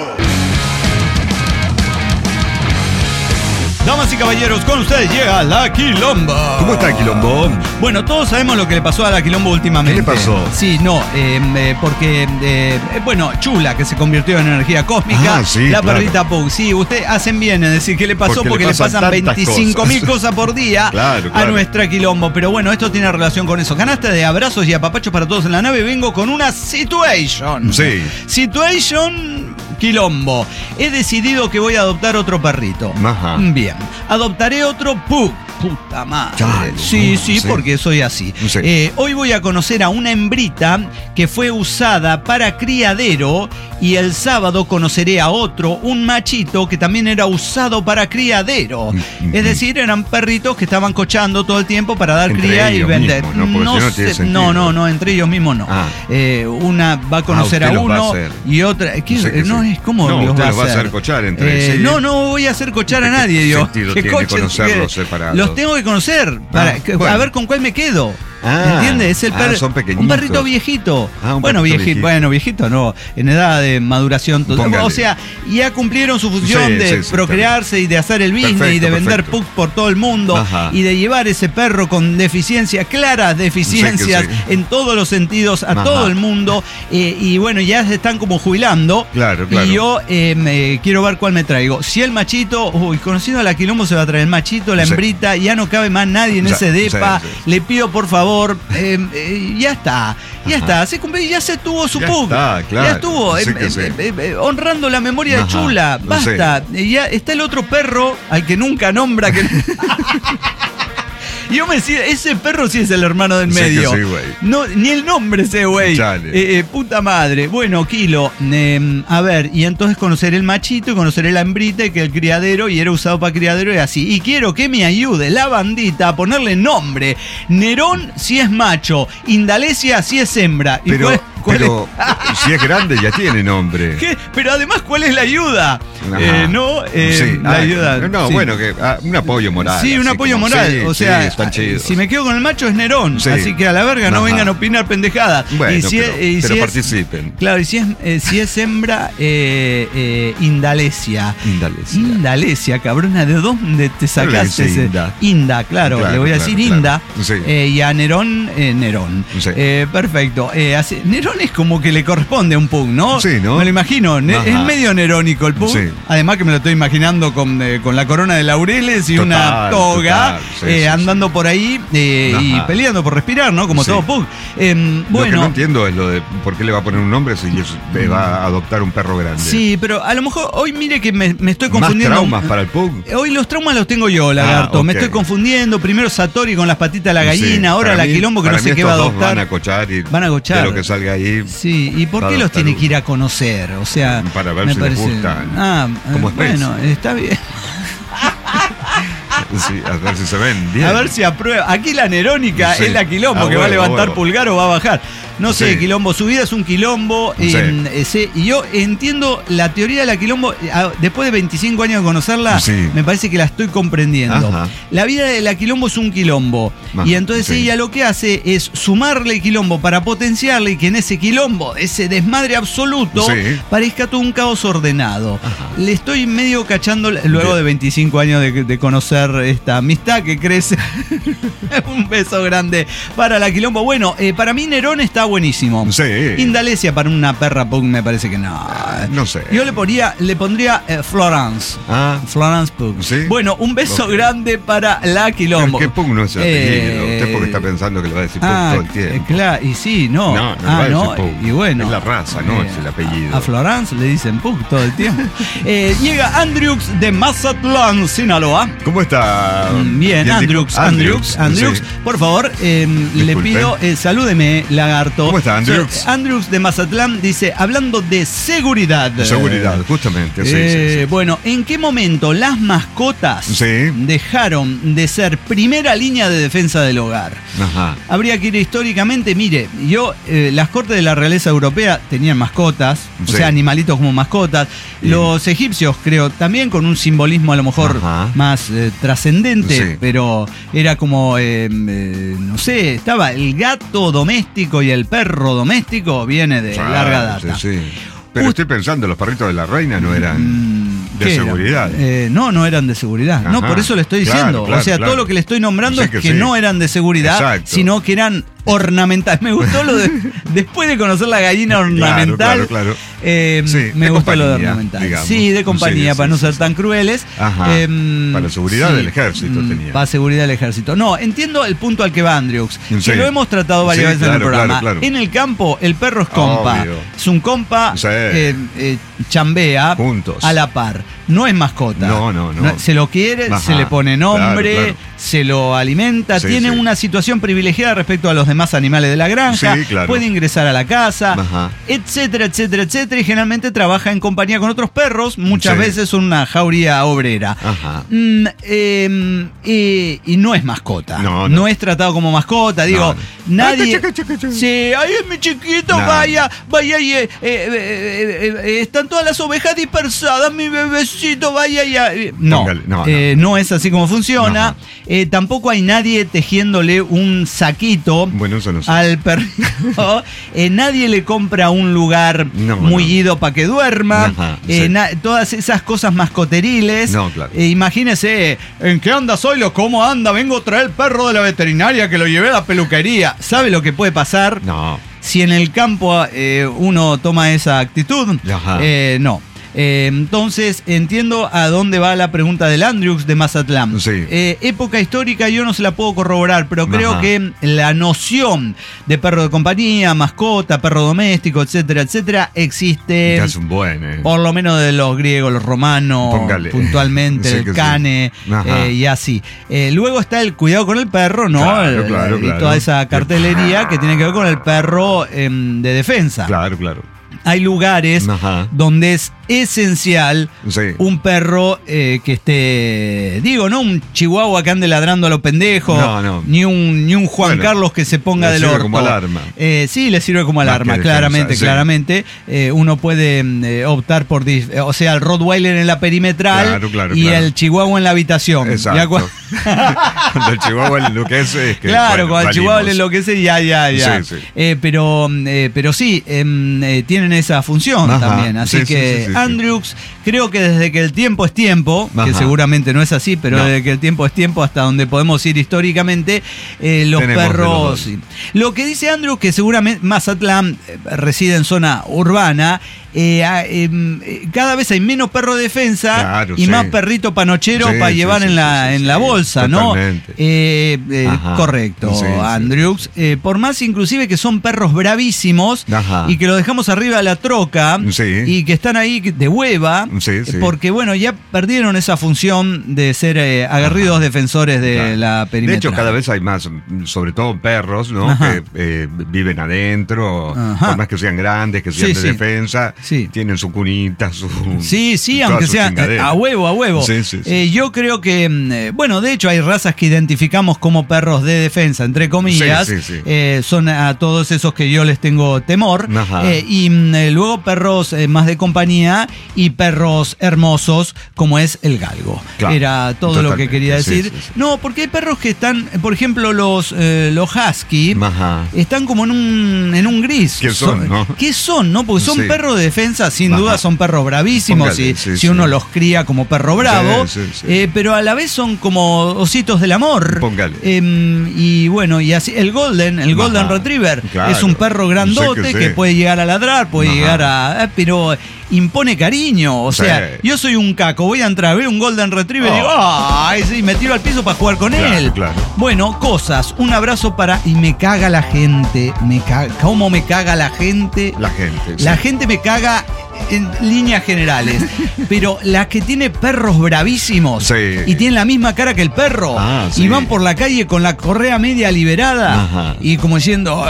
Damas y caballeros, con ustedes llega La Quilomba. ¿Cómo está Quilombo? Bueno, todos sabemos lo que le pasó a La Quilombo últimamente. ¿Qué le pasó? Sí, porque, Chula, que se convirtió en energía cósmica, la perrita Pug. Sí, ustedes hacen bien en decir qué le pasó, porque le pasan 25.000 cosas por día a nuestra Quilombo. Pero bueno, esto tiene relación con eso. Canasta de abrazos y apapachos para todos en la nave. Vengo con una situation. Sí. Situation Quilombo. He decidido que voy a adoptar otro perrito. Ajá. Bien. Adoptaré otro Pug. Puta madre. Chale, sí, porque soy así. Hoy voy a conocer a una hembrita que fue usada para criadero, y el sábado conoceré a otro, un machito que también era usado para criadero. Es decir, eran perritos que estaban cochando todo el tiempo para dar cría y vender. No, entre ellos mismos no. Una va a conocer a uno y otra. No es como los va a hacer cochar entre sí. No voy a a cochar a nadie. ¿Qué sentido tiene conocerlos separados? Los tengo que conocer a ver con cuál me quedo. ¿Entiendes? Es son pequeñitos. Un perrito viejito. Viejito no, en edad de maduración. O sea, ya cumplieron su función de procrearse y de hacer el business y de vender pugs por todo el mundo. Y de llevar ese perro con deficiencias, claras deficiencias en todos los sentidos a todo el mundo. Y bueno, ya se están como jubilando. Claro. Y yo quiero ver cuál me traigo. Si el machito, conocido a La Quilombo, se va a traer el machito, la hembrita, ya no cabe más nadie en ese depa. Le pido por favor. Ya está. Ya se tuvo su pug. Ya estuvo. Honrando la memoria de Chula. Basta. Ya está el otro perro al que nunca nombra. Yo me decía, ese perro sí es el hermano del medio. Sí, güey. No, ni el nombre ese güey. Puta madre. Bueno, Kilo, a ver, y entonces conoceré el machito y conoceré la hembrita, que el criadero, y era usado para criadero y así. Y quiero que me ayude la bandita a ponerle nombre. Nerón si es macho, Indalecia si es hembra. Pero si es grande ya tiene nombre. ¿Qué? Pero además, ¿cuál es la ayuda? La ayuda. Bueno, que un apoyo moral. Sí, un apoyo moral. O sea, si me quedo con el macho es Nerón. Así que a la verga no vengan a opinar pendejadas. Bueno, pero participen. Claro, y si es hembra, Indalecia. Indalecia, cabrona, ¿de dónde te sacaste ese? Inda, claro, le voy a decir Inda. Y a Nerón, Nerón. Perfecto. Nerón es como que le corresponde a un pug, ¿no? Sí, ¿no? Me lo imagino. Es medio nerónico el pug. Sí. Además que me lo estoy imaginando con la corona de laureles y una toga, andando por ahí y peleando por respirar, ¿no? Como todo pug. Lo que no entiendo es lo de por qué le va a poner un nombre si va a adoptar un perro grande. Sí, pero a lo mejor hoy mire que me estoy confundiendo. ¿Más traumas para el pug? Hoy los traumas los tengo yo, lagarto. Me estoy confundiendo. Primero Satori con las patitas de la gallina, ahora La Quilombo que no sé qué va a adoptar. Van a cochar de lo que salga ahí. Sí, ¿y por qué los tiene que ir a conocer? O sea, para ver si les gustan. Bueno, está bien. Sí, a ver si se ven bien. A ver si aprueba. Aquí la Nerónica Sí. es la Quilombo, que va a levantar pulgar o va a bajar. No sé, Sí. Quilombo, su vida es un Quilombo. Sí. Y yo entiendo la teoría de la Quilombo. Después de 25 años de conocerla, Sí. me parece que la estoy comprendiendo. Ajá. La vida de la Quilombo es un Quilombo. Ajá, Y entonces sí. ella lo que hace es sumarle Quilombo para potenciarle y que en ese Quilombo, ese desmadre absoluto, Sí. parezca todo un caos ordenado. Ajá. Le estoy medio cachando luego Bien. de 25 años de conocer esta amistad que crece. Un beso grande para la Quilombo. Bueno, para mí Nerón está buenísimo. Sí. Indalecia para una perra punk me parece que no. No sé. Yo le pondría Florence. Ah. Florence Pug. Sí. Bueno, un beso Ok. grande para la Quilombo. ¿Qué Pug no es el apellido? Usted porque está pensando que le va a decir Pug todo el tiempo. Claro, y sí, no. No, no le va a decir Pug. Y bueno. Es la raza, no es el apellido. A Florence le dicen Pug todo el tiempo. Llega Andrews de Mazatlán, Sinaloa. ¿Cómo está? Bien, Andrews. Andrews. Sí. Por favor, le Disculpe. pido, salúdeme, lagarto. ¿Cómo está, Andrews? Andrews de Mazatlán dice, hablando de seguridad. Seguridad, justamente. Sí. Bueno, ¿en qué momento las mascotas Sí. dejaron de ser primera línea de defensa del hogar? Ajá. Habría que ir históricamente, mire, las cortes de la realeza europea tenían mascotas, o Sí. sea, animalitos como mascotas. Bien. Los egipcios, creo, también con un simbolismo a lo mejor Ajá. más trascendente, Sí. pero era como, no sé, estaba el gato doméstico y el perro doméstico, viene de larga data. Sí. Pero estoy pensando, los perritos de la reina no eran de ¿Qué era? seguridad. No eran de seguridad. No, Ajá. por eso le estoy Claro, diciendo. claro, o sea, claro. todo lo que le estoy nombrando Sí es que que sí. no eran de seguridad, Exacto. sino que eran ornamentales. Me gustó lo de. Después de conocer la gallina ornamental, Claro. Sí, me de gustó lo de compañía, ornamental. digamos. Sí, de compañía, Sí, para sí, no sí, ser sí. tan crueles. Ajá. Para seguridad del ejército tenía. Para seguridad del ejército. No, entiendo el punto al que va Andrews. Sí. Que lo hemos tratado varias Sí, veces en el claro, programa. claro. En el campo, el perro es compa. Obvio. Es un compa, Sí. chambea Juntos. a la par. No es mascota. No. Se lo quiere, Ajá. se le pone nombre, Claro. se lo alimenta, Sí, tiene sí. una situación privilegiada respecto a los demás animales de la granja, Sí, claro. puede ingresar a la casa, Ajá. etcétera, etcétera, etcétera, y generalmente trabaja en compañía con otros perros, muchas Sí. veces son una jauría obrera. Ajá. Y no es mascota. No. No es tratado como mascota. Digo, No. nadie. Ay, chica. Sí, ay, es mi chiquito, No. vaya y están todas las ovejas dispersadas, mi bebecito, vaya y. No, Póngale, no. no es así como funciona. Tampoco hay nadie tejiéndole un saquito Bueno, eso no sé. al perrito. Nadie le compra un lugar No, mullido para que duerma. Ajá, sí. Todas esas cosas mascoteriles. No, claro. Imagínese, ¿en qué anda Zoilo? ¿Cómo anda? Vengo a traer el perro de la veterinaria que lo llevé a la peluquería. ¿Sabe lo que puede pasar? No. Si en el campo uno toma esa actitud, Ajá. no. Entonces entiendo a dónde va la pregunta del Andrews de Mazatlán. Sí. Época histórica yo no se la puedo corroborar, pero creo Ajá. que la noción de perro de compañía, mascota, perro doméstico, etcétera, etcétera, existe. Ya es un buen, Por lo menos de los griegos, los romanos, Póngale. puntualmente, Sí el que sí. cane, Ajá. y así. Luego está el cuidado con el perro, ¿no? Claro, Y claro. toda esa cartelería que tiene que ver con el perro de defensa. Claro. Hay lugares Ajá. donde es esencial Sí. un perro que esté, no un chihuahua que ande ladrando a los pendejos, No. ni un Juan Bueno, Carlos que se ponga le del sirve orto. como alarma. Sí, le sirve como Más alarma, que defensa, claramente, sí. claramente. Uno puede optar por, o sea, el Rottweiler en la perimetral Claro, y claro. el chihuahua en la habitación. Exacto. Ya Cuando el chihuahua enloquece es que. Claro, bueno, cuando el chihuahua le salimos. enloquece, ya. Sí. Pero sí, tienen esa función Ajá, también. Así sí, que sí. Andrews, creo que desde que el tiempo es tiempo, que Ajá. seguramente no es así, pero No. desde que el tiempo es tiempo hasta donde podemos ir históricamente, los Tenemos de perros... los dos. sí. Lo que dice Andrews, que seguramente Mazatlán reside en zona urbana, cada vez hay menos perro de defensa Claro, y sí. más perrito panochero Sí, para sí, llevar sí, en la sí, bolsa, totalmente. ¿no? Ajá. Correcto, Sí, sí. Andrews. Por más inclusive que son perros bravísimos Ajá. y que lo dejamos arriba de la troca Sí. y que están ahí de hueva, Sí, sí. Porque bueno, ya perdieron esa función de ser aguerridos defensores de la perimetral. De hecho, cada vez hay más, sobre todo perros, ¿no? Ajá. Que viven adentro, Ajá. por más que sean grandes, que sean Sí, de sí. defensa, Sí. tienen su cunita, su... Sí, toda aunque su sea chingadera. a huevo. Sí, sí, sí. Yo creo que, bueno, de hecho hay razas que identificamos como perros de defensa, entre comillas. Sí, sí, Son a todos esos que yo les tengo temor. Ajá. Y luego perros más de compañía y perros hermosos, como es el galgo. Claro, Era todo lo que totalmente, quería sí, decir. sí, sí. No, porque hay perros que están, por ejemplo, los husky, Ajá. están como en un gris. ¿Qué son, no? ¿Qué son, no? Porque son Sí. perros de defensa, sin Ajá. duda son perros bravísimos. Póngale, si sí, uno sí. los cría como perro bravo, Sí, sí, sí. pero a la vez son como ositos del amor. Póngale. Y bueno, y así el Golden Ajá. Retriever Claro. es un perro grandote Sí que que sí. puede llegar a ladrar, puede Ajá. llegar a... pero impone cariño, o Sí. sea, yo soy un caco, voy a entrar a ver un Golden Retriever y Oh. digo, ¡ay! Sí, me tiro al piso para jugar con Claro, él. claro. Bueno, cosas, un abrazo para... Y me caga la gente, ¿cómo me caga la gente? La gente. La sí. gente me caga en líneas generales, pero la que tiene perros bravísimos Sí. y tiene la misma cara que el perro Sí. y van por la calle con la correa media liberada Ajá. y como diciendo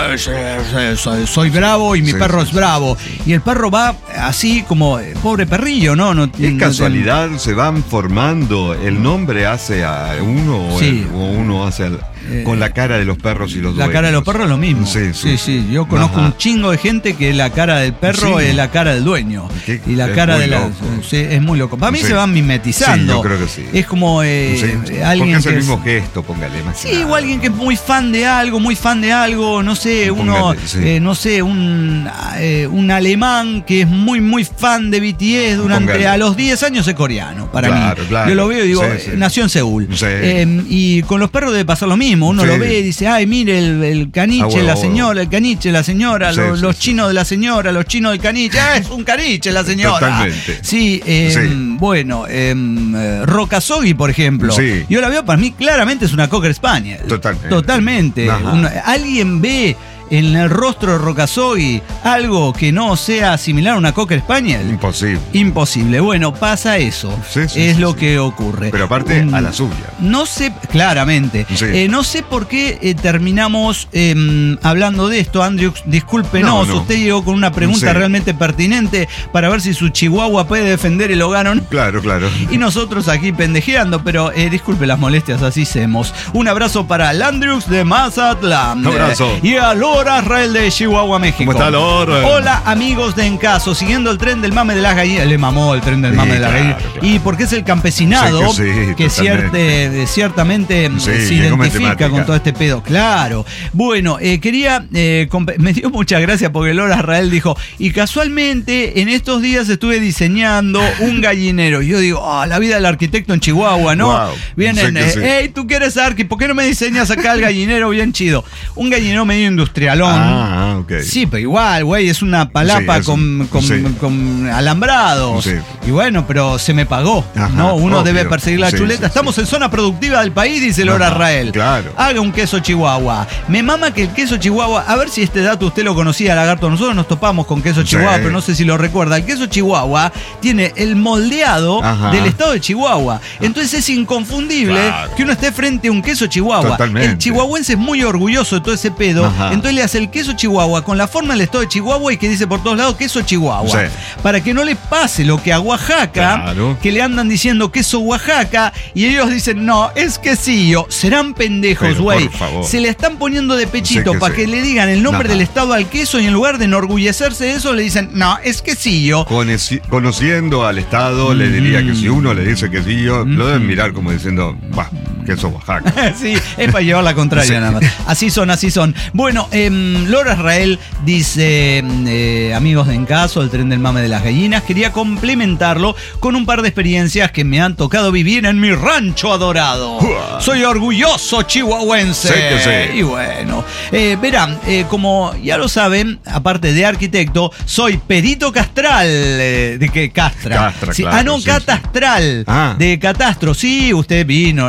soy bravo y mi Sí, perro sí, es bravo y el perro va así como pobre perrillo, ¿no? Es casualidad, se van formando. El nombre hace a uno Sí. o uno hace con la cara de los perros y los La cara de los perros es lo mismo. Sí. Yo conozco Ajá. un chingo de gente que la cara del perro Sí. es la cara del dueño. Qué- Y la es cara muy de la. loco. Sí, es muy loco. Para mí Sí. se van mimetizando. Sí, yo creo que sí. Es como Sí, alguien porque es el que mismo gesto, póngale más. Sí, o alguien que es muy fan de algo, no sé, Póngale, sí. no sé, un alemán que es muy fan de BTS Póngale. a los 10 años es coreano, para Claro, mí. claro. Yo lo veo y digo, Sí, sí. nació en Seúl. Sí. Y con los perros debe pasar lo mismo, uno Sí. lo ve y dice, ay, mire el caniche, Ah, huevo, la huevo. señora, el caniche, la señora, Sí, los sí, chinos de la señora, los chinos del caniche, es un caniche la señora. Totalmente. Sí, Sí. bueno, Rocasogi, por ejemplo. Sí. Yo la veo, para mí claramente es una Cocker Spaniel. Totalmente. Ajá. ¿Alguien ve en el rostro de Rocasogi algo que no sea similar a una Cocker Spaniel? Imposible. Imposible. Bueno, pasa eso. Sí, sí, es sí, lo sí. que ocurre. Pero aparte, a la suya. No sé, claramente. Sí. No sé por qué terminamos hablando de esto. Andrew, discúlpenos. No. Usted llegó con una pregunta Sí. realmente pertinente para ver si su chihuahua puede defender el hogar o no. Claro. Y nosotros aquí pendejeando, pero disculpe las molestias, así hacemos. Un abrazo para Landrux de Mazatlán. Abrazo. Y a Lora Israel de Chihuahua, México. ¿Cómo está, Lora? Hola, amigos de Encaso. Siguiendo el tren del mame de las gallinas. Le mamó el tren del Sí, mame de las claro, gallinas. claro. Y porque es el campesinado Sí, que totalmente. ciertamente Sí, se llegó identifica matemática. con todo este pedo. Claro. Bueno, quería. Me dio mucha gracia porque Lora Israel dijo. Y casualmente en estos días estuve diseñando un gallinero. Y yo digo, la vida del arquitecto en Chihuahua, ¿no? Wow, Vienen, sé que sí. hey, tú que eres arqui, ¿por qué no me diseñas acá el gallinero bien chido? Un gallinero medio industrialón. Ok. Sí, pero igual, güey, es una palapa Sí, es con alambrados. Sí. Y bueno, pero se me pagó, Ajá, ¿no? Uno obvio. debe perseguir la Sí, chuleta. sí, Estamos sí. en zona productiva del país, dice Lora Ajá, Israel. claro. Haga un queso chihuahua. Me mama que el queso chihuahua, a ver si este dato usted lo conocía, Lagarto. Nosotros nos topamos con queso chihuahua, pero no sé si lo recuerda. El queso chihuahua tiene el moldeado Ajá. del estado de Chihuahua. Entonces es inconfundible Claro. que uno esté frente a un queso chihuahua. Totalmente. El chihuahuense es muy orgulloso de todo ese pedo. Ajá. Entonces le hace el queso chihuahua con la forma del estado de Chihuahua y que dice por todos lados queso chihuahua. Sí. Para que no le pase lo que a Oaxaca, Claro. que le andan diciendo queso Oaxaca y ellos dicen, no, es quesillo. Serán pendejos, Pero, güey. por favor. Se le están poniendo de pechito Sí que para sí. que le digan el nombre Ajá. del estado al queso y en lugar de enorgullecerse de eso le dicen, no, es quesillo. Conociendo al Estado, le diría que si uno le dice que sí, lo deben mirar como diciendo, bah, que eso Oaxaca. Sí, es para llevar la contraria Sí. nada más. Así son. Bueno, Lora Israel dice, amigos de Encaso, el tren del mame de las gallinas, quería complementarlo con un par de experiencias que me han tocado vivir en mi rancho adorado. Soy orgulloso chihuahuense. Sí que sí. Y bueno, verán, como ya lo saben, aparte de arquitecto, soy perito castral. ¿De qué? Castra. Castra, Sí, claro, no, sí, catastral. sí. Ah. De catastro. Sí, usted vino. Sé ¿Se que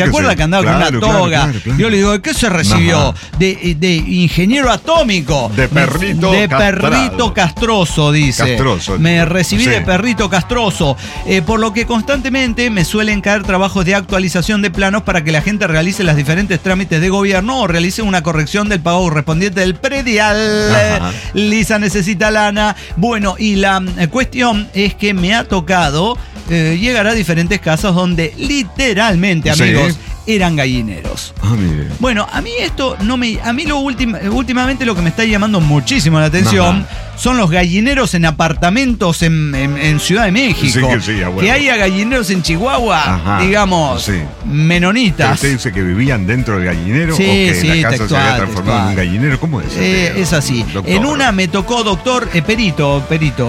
acuerda que andaba con una toga? Claro. Yo le digo, ¿de qué se recibió? De ingeniero atómico. De perrito perrito castroso, dice. Castroso. Me recibí Sí. de perrito castroso. Por lo que constantemente me suelen caer trabajos de actualización de planos para que la gente realice los diferentes trámites de gobierno o realice una corrección del pago correspondiente del predial. Lisa necesita lana. Bueno, y la cuestión es que me ha tocado llegar a diferentes casas donde literalmente, amigos, eran gallineros. Mire. Bueno, a mí esto no me... A mí últimamente lo que me está llamando muchísimo la atención son los gallineros en apartamentos en Ciudad de México. Que haya gallineros en Chihuahua, digamos, menonitas. ¿Usted dice que vivían dentro del gallinero o que la casa se había transformado en un gallinero? ¿Cómo es? Es así. Doctor. En una me tocó, doctor, perito.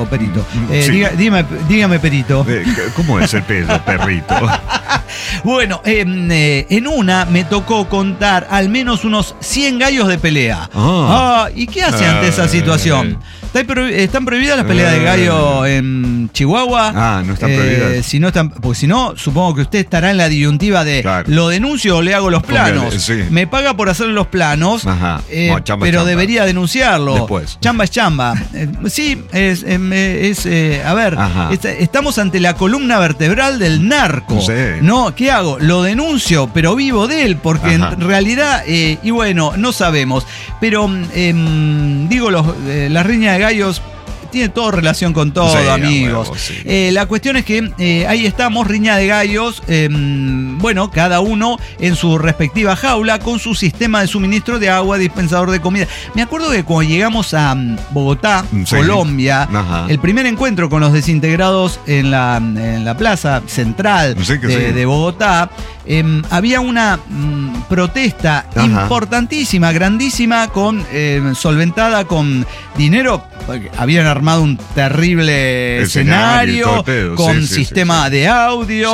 Dígame, perito. ¿Cómo es el perrito? Bueno, en una me tocó contar al menos unos 100 gallos de pelea. ¿Y qué hace ante esa situación? ¿Están prohibidas las peleas de gallo en Chihuahua? No están prohibidas. Porque si no, supongo que usted estará en la disyuntiva de ¿lo denuncio o le hago los planos? Me paga por hacer los planos, pero debería denunciarlo. Después. Chamba es chamba. Estamos ante la columna vertebral del narco. ¿No? ¿Qué hago? Lo denuncio, pero vivo de él, porque en realidad, y bueno, no sabemos. Pero, las riñas de gallos tiene todo relación con todo, amigos. La cuestión es que ahí estamos, riña de gallos, cada uno en su respectiva jaula con su sistema de suministro de agua, dispensador de comida. Me acuerdo que cuando llegamos a Bogotá, Colombia, el primer encuentro con los desintegrados en la plaza central de Bogotá, había una protesta importantísima, grandísima, solventada con dinero. Habían armado un terrible escenario con sistema de audio.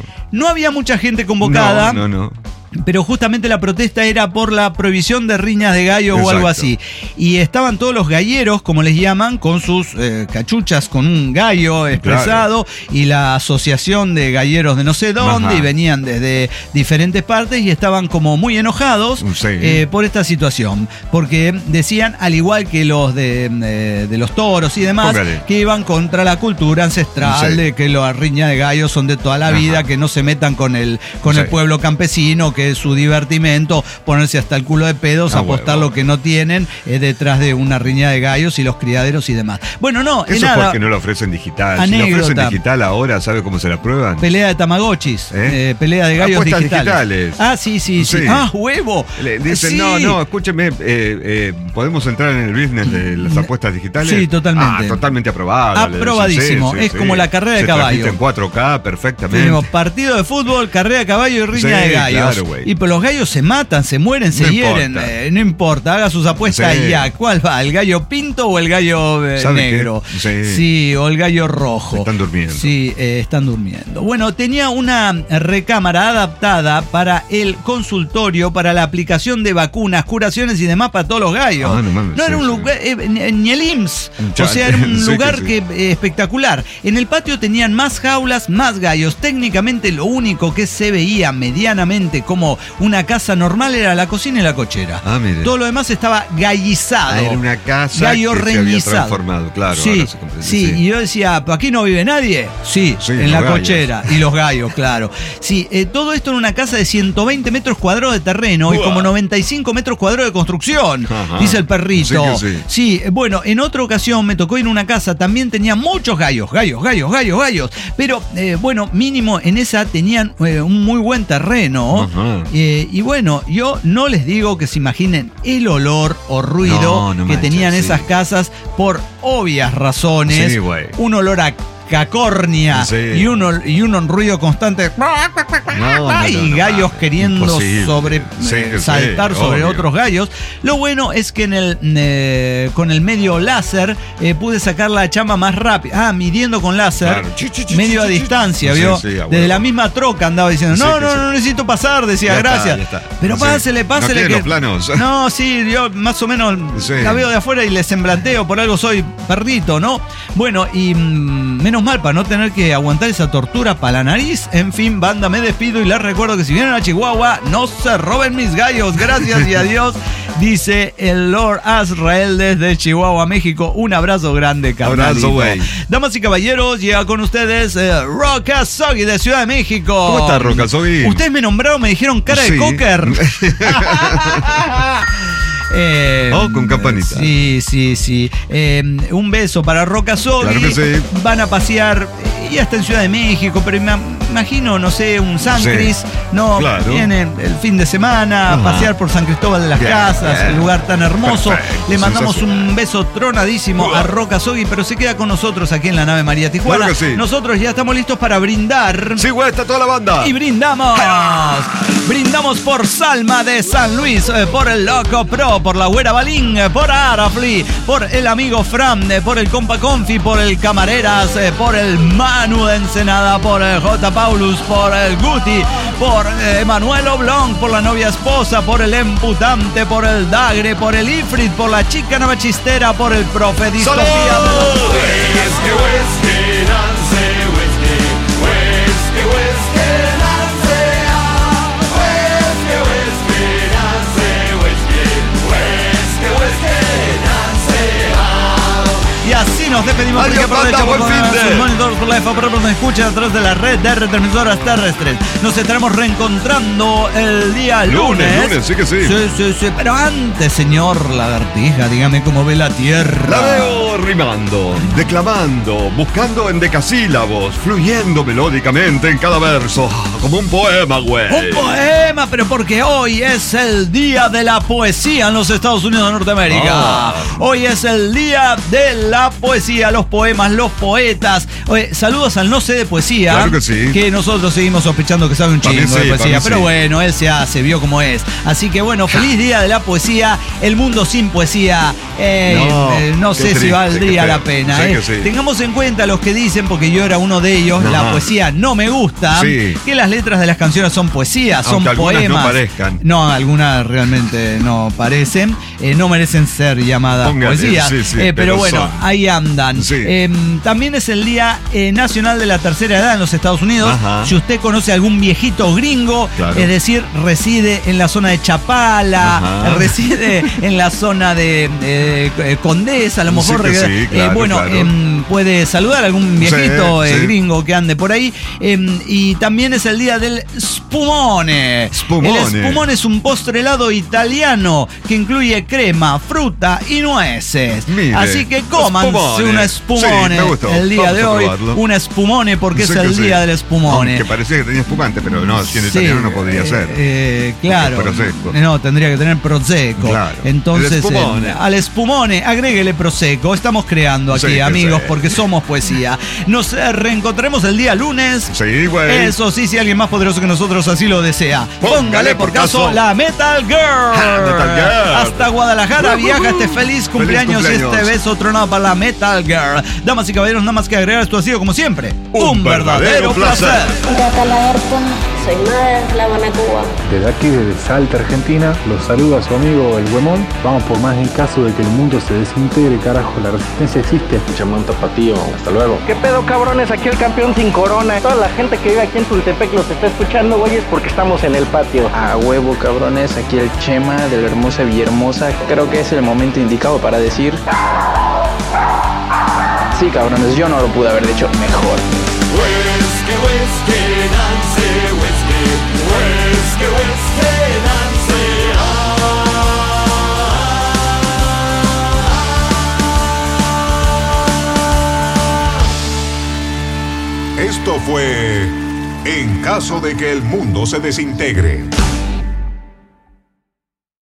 No había mucha gente convocada. No. Pero justamente la protesta era por la prohibición de riñas de gallo o algo así. Y estaban todos los galleros, como les llaman, con sus cachuchas con un gallo expresado, y la asociación de galleros de no sé dónde, y venían desde diferentes partes y estaban como muy enojados por esta situación. Porque decían, al igual que los de los toros y demás, que iban contra la cultura ancestral de que las riñas de gallos son de toda la vida, que no se metan con el pueblo campesino, que es su divertimento, ponerse hasta el culo de pedos, apostar lo que no tienen detrás de una riña de gallos y los criaderos y demás. Bueno, no, eso es porque no lo ofrecen digital. Anécdota. Si lo ofrecen digital ahora, ¿sabe cómo se la prueban? Pelea de tamagotchis, pelea de gallos digitales. Sí. Huevo. Le dicen, no, escúcheme, ¿podemos entrar en el business de las apuestas digitales? Sí, totalmente. Totalmente aprobado. Aprobadísimo. Es como la carrera de caballo. Se transmite en 4K perfectamente. Tenemos partido de fútbol, carrera de caballo y riña de gallos. Claro, y pues los gallos se matan, se mueren, se hieren. No importa, haga sus apuestas y ya. ¿Cuál va? ¿El gallo pinto o el gallo negro? Sí, o el gallo rojo. Están durmiendo. Sí, están durmiendo. Bueno, tenía una recámara adaptada para el consultorio, para la aplicación de vacunas, curaciones y demás para todos los gallos. No era un lugar, ni el IMSS. O sea, era un lugar espectacular. En el patio tenían más jaulas, más gallos. Técnicamente lo único que se veía medianamente como una casa normal era la cocina y la cochera. Todo lo demás estaba gallizado. Era una casa gallo que reñizado. se había transformado, claro. Sí, y yo decía, ¿aquí no vive nadie? Sí, en la cochera. Y los gallos, claro. Sí, todo esto en una casa de 120 metros cuadrados de terreno y como 95 metros cuadrados de construcción, dice el perrito. Sí, bueno, en otra ocasión me tocó ir a una casa, también tenía muchos gallos. Pero, bueno, mínimo en esa tenían un muy buen terreno. Y bueno, yo no les digo que se imaginen el olor o ruido que tenían esas casas por obvias razones. Un olor a cacornia y un ruido constante y gallos queriendo saltar sobre otros gallos. Lo bueno es que con el medio láser pude sacar la chamba más rápida. Midiendo con láser, medio a distancia, ¿vio? Desde la misma troca andaba diciendo, no necesito pasar, decía, gracias. Pero pásele. ¿No los planos? No, yo más o menos la veo de afuera y les semblanteo, por algo soy perrito, ¿no? Bueno, y menos Menos mal, para no tener que aguantar esa tortura para la nariz. En fin, banda, me despido y les recuerdo que si vienen a Chihuahua, no se roben mis gallos. Gracias y adiós, dice el Lord Azrael desde Chihuahua, México. Un abrazo grande, carnalito. Abrazo, güey. Damas y caballeros, llega con ustedes Roca Sogui de Ciudad de México. ¿Cómo estás, Roca Sogui? Ustedes me nombraron, me dijeron cara de cocker. Con campanita. Sí. Un beso para Roca Sogui. Claro que sí. Van a pasear, ya está en Ciudad de México, pero me imagino, no sé, un San Cris. No, claro. Vienen el fin de semana a pasear por San Cristóbal de las Casas, el lugar tan hermoso. Perfecto, Le mandamos un beso tronadísimo a Roca Sogui, pero se queda con nosotros aquí en la nave María Tijuana. Claro que sí. Nosotros ya estamos listos para brindar. Sí, güey, está toda la banda. Y brindamos. Brindamos por Salma de San Luis, por el Loco Pro, por la Güera Balín, por Arafli, por el amigo Fran, por el Compa Confi, por el Camareras, por el Manu de Ensenada, por el J. Paulus, por el Guti, por Emanuel Oblong, por la novia esposa, por el Emputante, por el Dagre, por el Ifrit, por la chica navachistera, por el profe Distopía Y así nos despedimos. Adiós, banda, buen fin de. Monitores por la FA, pero nos escuchan a través de la red de retransmisoras terrestres. Nos estaremos reencontrando el día lunes. Sí que sí. Sí. Pero antes, señor Lagartija, dígame cómo ve la tierra. La veo rimando, declamando, buscando en decasílabos, fluyendo melódicamente en cada verso, como un poema, güey. Un poema, pero porque hoy es el día de la poesía en los Estados Unidos de Norteamérica. Hoy es el día de la poesía, los poemas, los poetas. Oye, saludos al no sé de poesía. Claro que sí. Que nosotros seguimos sospechando que sabe un chingo de poesía. Pero bueno, él se vio como es. Así que bueno, feliz día de la poesía. El mundo sin poesía. No sé si valdría la pena. Tengamos en cuenta los que dicen, porque yo era uno de ellos, la poesía no me gusta. Que las letras de las canciones son poesías, son poemas. No parezcan. No, algunas realmente no parecen. No merecen ser llamadas poesías. Pero bueno, ahí andan. También es el Día Nacional de la Tercera Edad en los Estados Unidos. Si usted conoce a algún viejito gringo, es decir, reside en la zona de Chapala, reside en la zona de Condesa, a lo mejor puede saludar a algún viejito gringo que ande por ahí. Y también es el Día del Spumone. El spumone es un postre helado italiano que incluye crema, fruta y nueces. Así que cómanse una spumone el día de hoy. Una spumone porque es el día del spumone. Que parecía que tenía espumante, pero no, siendo italiano no podría ser. Claro. No, tendría que tener prosecco. Entonces, al spumone, agréguele prosecco. Estamos creando aquí, amigos, porque somos poesía. Nos reencontraremos el día lunes. Sí, güey. Eso sí, si alguien más poderoso que nosotros así lo desea. Póngale por caso la Metal Girl. Hasta Guadalajara viaja este feliz cumpleaños y este beso tronado para la Metal Girl. Damas y caballeros, nada más que agregar, esto ha sido como siempre un verdadero placer. Soy Mada, La Habana, Cuba. Desde aquí, desde Salta, Argentina, los saluda su amigo el Huemón. Vamos por más en caso de que el mundo se desintegre, carajo, la resistencia existe. Escuchame un tapatío, hasta luego. ¿Qué pedo, cabrones? Aquí el campeón sin corona. Toda la gente que vive aquí en Tultepec los está escuchando, güeyes, porque estamos en el patio. A huevo, cabrones, aquí el Chema de la hermosa Villahermosa. Creo que es el momento indicado para decir... Sí, cabrones, yo no lo pude haber dicho mejor. Esto fue En caso de que el mundo se desintegre.